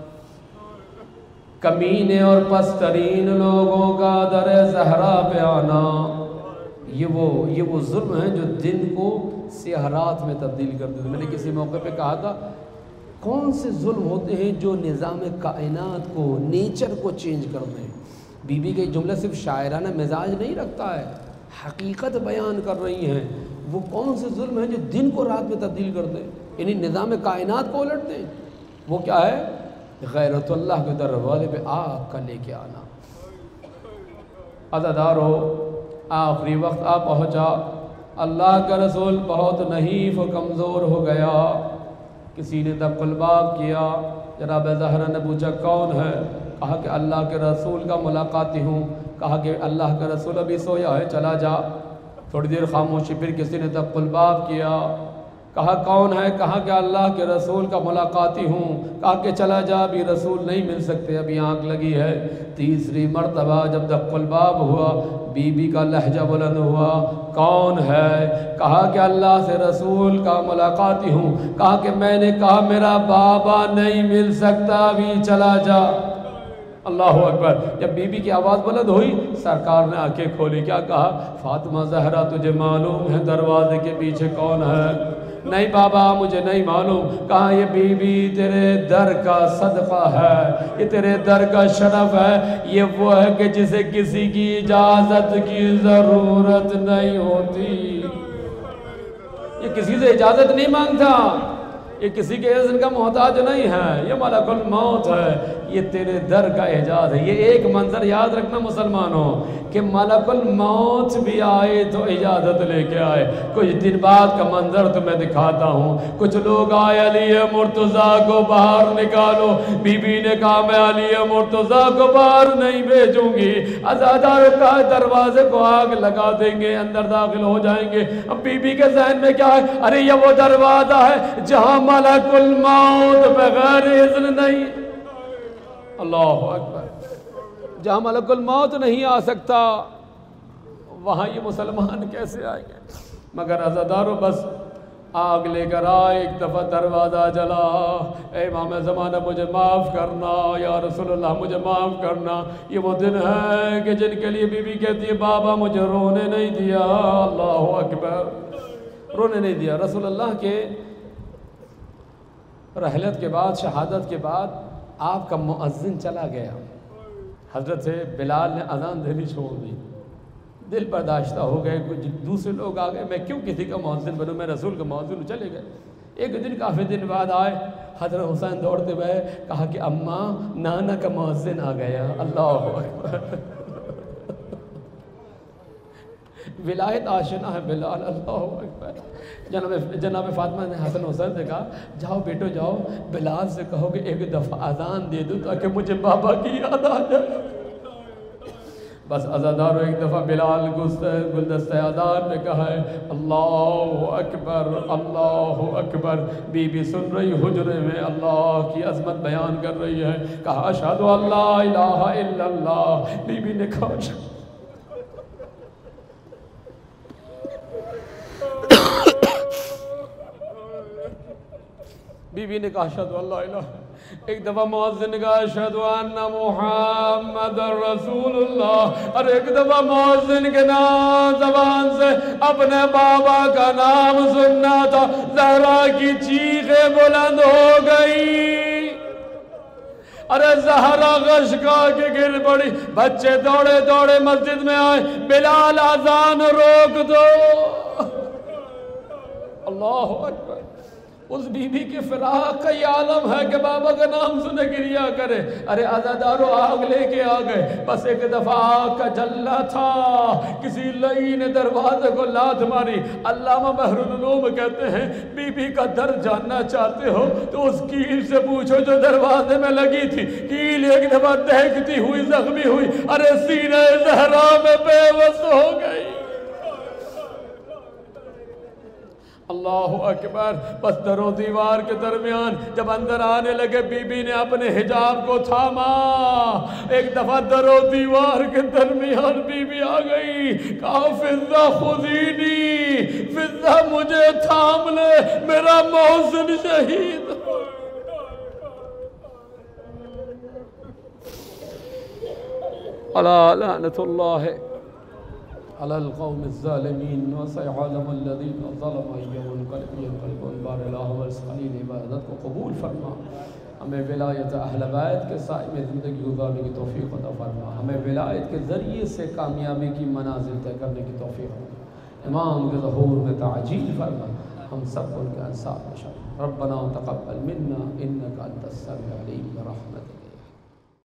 Speaker 1: کمینے اور پسترین لوگوں کا در زہرا پہ آنا، یہ وہ یہ وہ ظلم ہے جو دن کو سیاہ رات میں تبدیل کر دیتے. میں نے کسی موقع پہ کہا تھا کون سے ظلم ہوتے ہیں جو نظام کائنات کو، نیچر کو چینج کر دیں. بی بی کے جملہ صرف شاعرانہ مزاج نہیں رکھتا ہے، حقیقت بیان کر رہی ہیں. وہ کون سے ظلم ہیں جو دن کو رات میں تبدیل کر دیں، یعنی نظام کائنات کو الٹ دیں. وہ کیا ہے؟ غیرت اللہ کے دروازے پہ آگ کا لے کے آنا. عزادارو، آخری وقت آ پہنچا. اللہ کا رسول بہت نحیف و کمزور ہو گیا. کسی نے دق الباب کیا. جناب زہرا نے پوچھا کون ہے؟ کہا کہ اللہ کے رسول کا ملاقاتی ہوں. کہا کہ اللہ کا رسول ابھی سویا ہے، چلا جا. تھوڑی دیر خاموشی، پھر کسی نے دق الباب کیا. کہا کون ہے؟ کہا کہ اللہ کے رسول کا ملاقاتی ہوں. کہا کہ چلا جا، ابھی رسول نہیں مل سکتے، ابھی آنکھ لگی ہے. تیسری مرتبہ جب دق الباب ہوا، بی بی کا لہجہ بلند ہوا. کون ہے؟ کہا کہ اللہ سے رسول کا ملاقاتی ہوں. کہا کہ میں نے کہا میرا بابا نہیں مل سکتا، ابھی چلا جا. اللہ اکبر. جب بی بی کی آواز بلند ہوئی، سرکار نے آنکھیں کھولی. کیا کہا؟ فاطمہ زہرا تجھے معلوم ہے دروازے کے پیچھے کون ہے؟ نہیں بابا مجھے نہیں معلوم. کہا یہ بی بی تیرے در کا صدقہ ہے, یہ تیرے در کا شرف ہے, یہ وہ ہے کہ جسے کسی کی اجازت کی ضرورت نہیں ہوتی. یہ کسی سے اجازت نہیں مانگتا, یہ کسی کے اذن کا محتاج نہیں ہے, یہ ملک الموت ہے, یہ تیرے در کا اعجاز ہے. یہ ایک منظر یاد رکھنا مسلمانوں کہ ملک الموت بھی آئے تو اجازت لے کے آئے. کچھ دن بعد کا منظر تمہیں دکھاتا ہوں. کچھ لوگ آئے, علی مرتضیٰ کو باہر نکالو. بی بی نے کہا میں علی مرتضیٰ کو باہر نہیں بھیجوں گی. عزاداروں کا دروازے کو آگ لگا دیں گے, اندر داخل ہو جائیں گے. اب بی بی کے ذہن میں کیا ہے, ارے یہ وہ دروازہ ہے جہاں ملک الموت بغیر اذن نہیں. اللہ اکبر. جہاں ملک الموت نہیں آ سکتا وہاں یہ مسلمان کیسے آئیں گے. مگر عزادارو بس آگ لے کر آئے, ایک دفعہ دروازہ جلا. اے امام زمانہ مجھے معاف کرنا, یا رسول اللہ مجھے معاف کرنا. یہ وہ دن ہے کہ جن کے لیے بی بی کہتی ہے بابا مجھے رونے نہیں دیا. اللہ اکبر, رونے نہیں دیا. رسول اللہ کے رحلت کے بعد, شہادت کے بعد آپ کا مؤذن چلا گیا. حضرت سے بلال نے اذان دینی چھوڑ دی. دل برداشتہ ہو گئے, کچھ دوسرے لوگ آ گئے, میں کیوں کسی کا مؤذن بنوں, میں رسول کا مؤذن ہوں. چلے گئے. ایک دن کافی دن بعد آئے, حضرت حسین دوڑتے ہوئے کہا کہ اماں نانا کا مؤذن آ گیا. اللہ اکبر. ولایت آشنا ہے بلال. اللہ اکبر. جناب جناب فاطمہ نے حسن حسین سے کہا جاؤ بیٹو جاؤ, بلال سے کہو کہ ایک دفعہ اذان دے دو تاکہ مجھے بابا کی یاد آ جائے. بس عزادارو ایک دفعہ بلال گلدستہ اذان میں کہا ہے اللہ اکبر اللہ اکبر. بی بی سن رہی حجرے میں اللہ کی عظمت بیان کر رہی ہے. کہا اشہد ان لا الہ الا اللہ. بی بی نے کہا بی بی نے کہا اشہد ان لا الہ. ایک دفعہ مؤذن نے کہا اشہد ان محمد رسول اللہ. اور ایک دفعہ مؤذن کے نام زبان سے اپنے بابا کا نام سننا تھا. زہرا کی چیخیں بلند ہو گئی. ارے زہرا غشگا کے گر پڑی. بچے دوڑے دوڑے مسجد میں آئے, بلال اذان روک دو. اللہ اکبر. اس بی بی کے فراق کا یہ عالم ہے کہ بابا کا نام سنے گریا کرے. ارے عزادارو آگ لے کے آ گئے. بس ایک دفعہ آگ کا جلا تھا, کسی لئی نے دروازے کو لات ماری. علامہ بحر العلوم کہتے ہیں بی بی کا درد جاننا چاہتے ہو تو اس کیل سے پوچھو جو دروازے میں لگی تھی. کیل ایک دفعہ دہکتی ہوئی زخمی ہوئی, ارے سینہ زہرا میں بے بس ہو گئی. اللہ اکبر. بس در و دیوار کے درمیان جب اندر آنے لگے بی بی نے اپنے حجاب کو تھاما. ایک دفعہ در و دیوار کے درمیان بی بی آ گئی. کہا فضہ خذینی, فضہ مجھے تھام لے, میرا محسن شہید. الا لعنت اللہ على القوم الظالمین وسيعلم الذين ظلموا أيهم منقلب ينقلبون. بار الہ والسالین عبادت کو قبول فرما. ہمیں ولایت اہل بیت کے سائے میں زندگی گزارنے کی توفیق عطا فرما. ہمیں ولایت کے ذریعے سے کامیابی کی منازل طے کرنے کی توفیق فرما. امام کے ظہور میں تعجیل فرما. ہم سب کو ان کے انصاف میں شامل. ربنا تقبل منا انك انت السميع العليم برحمتك.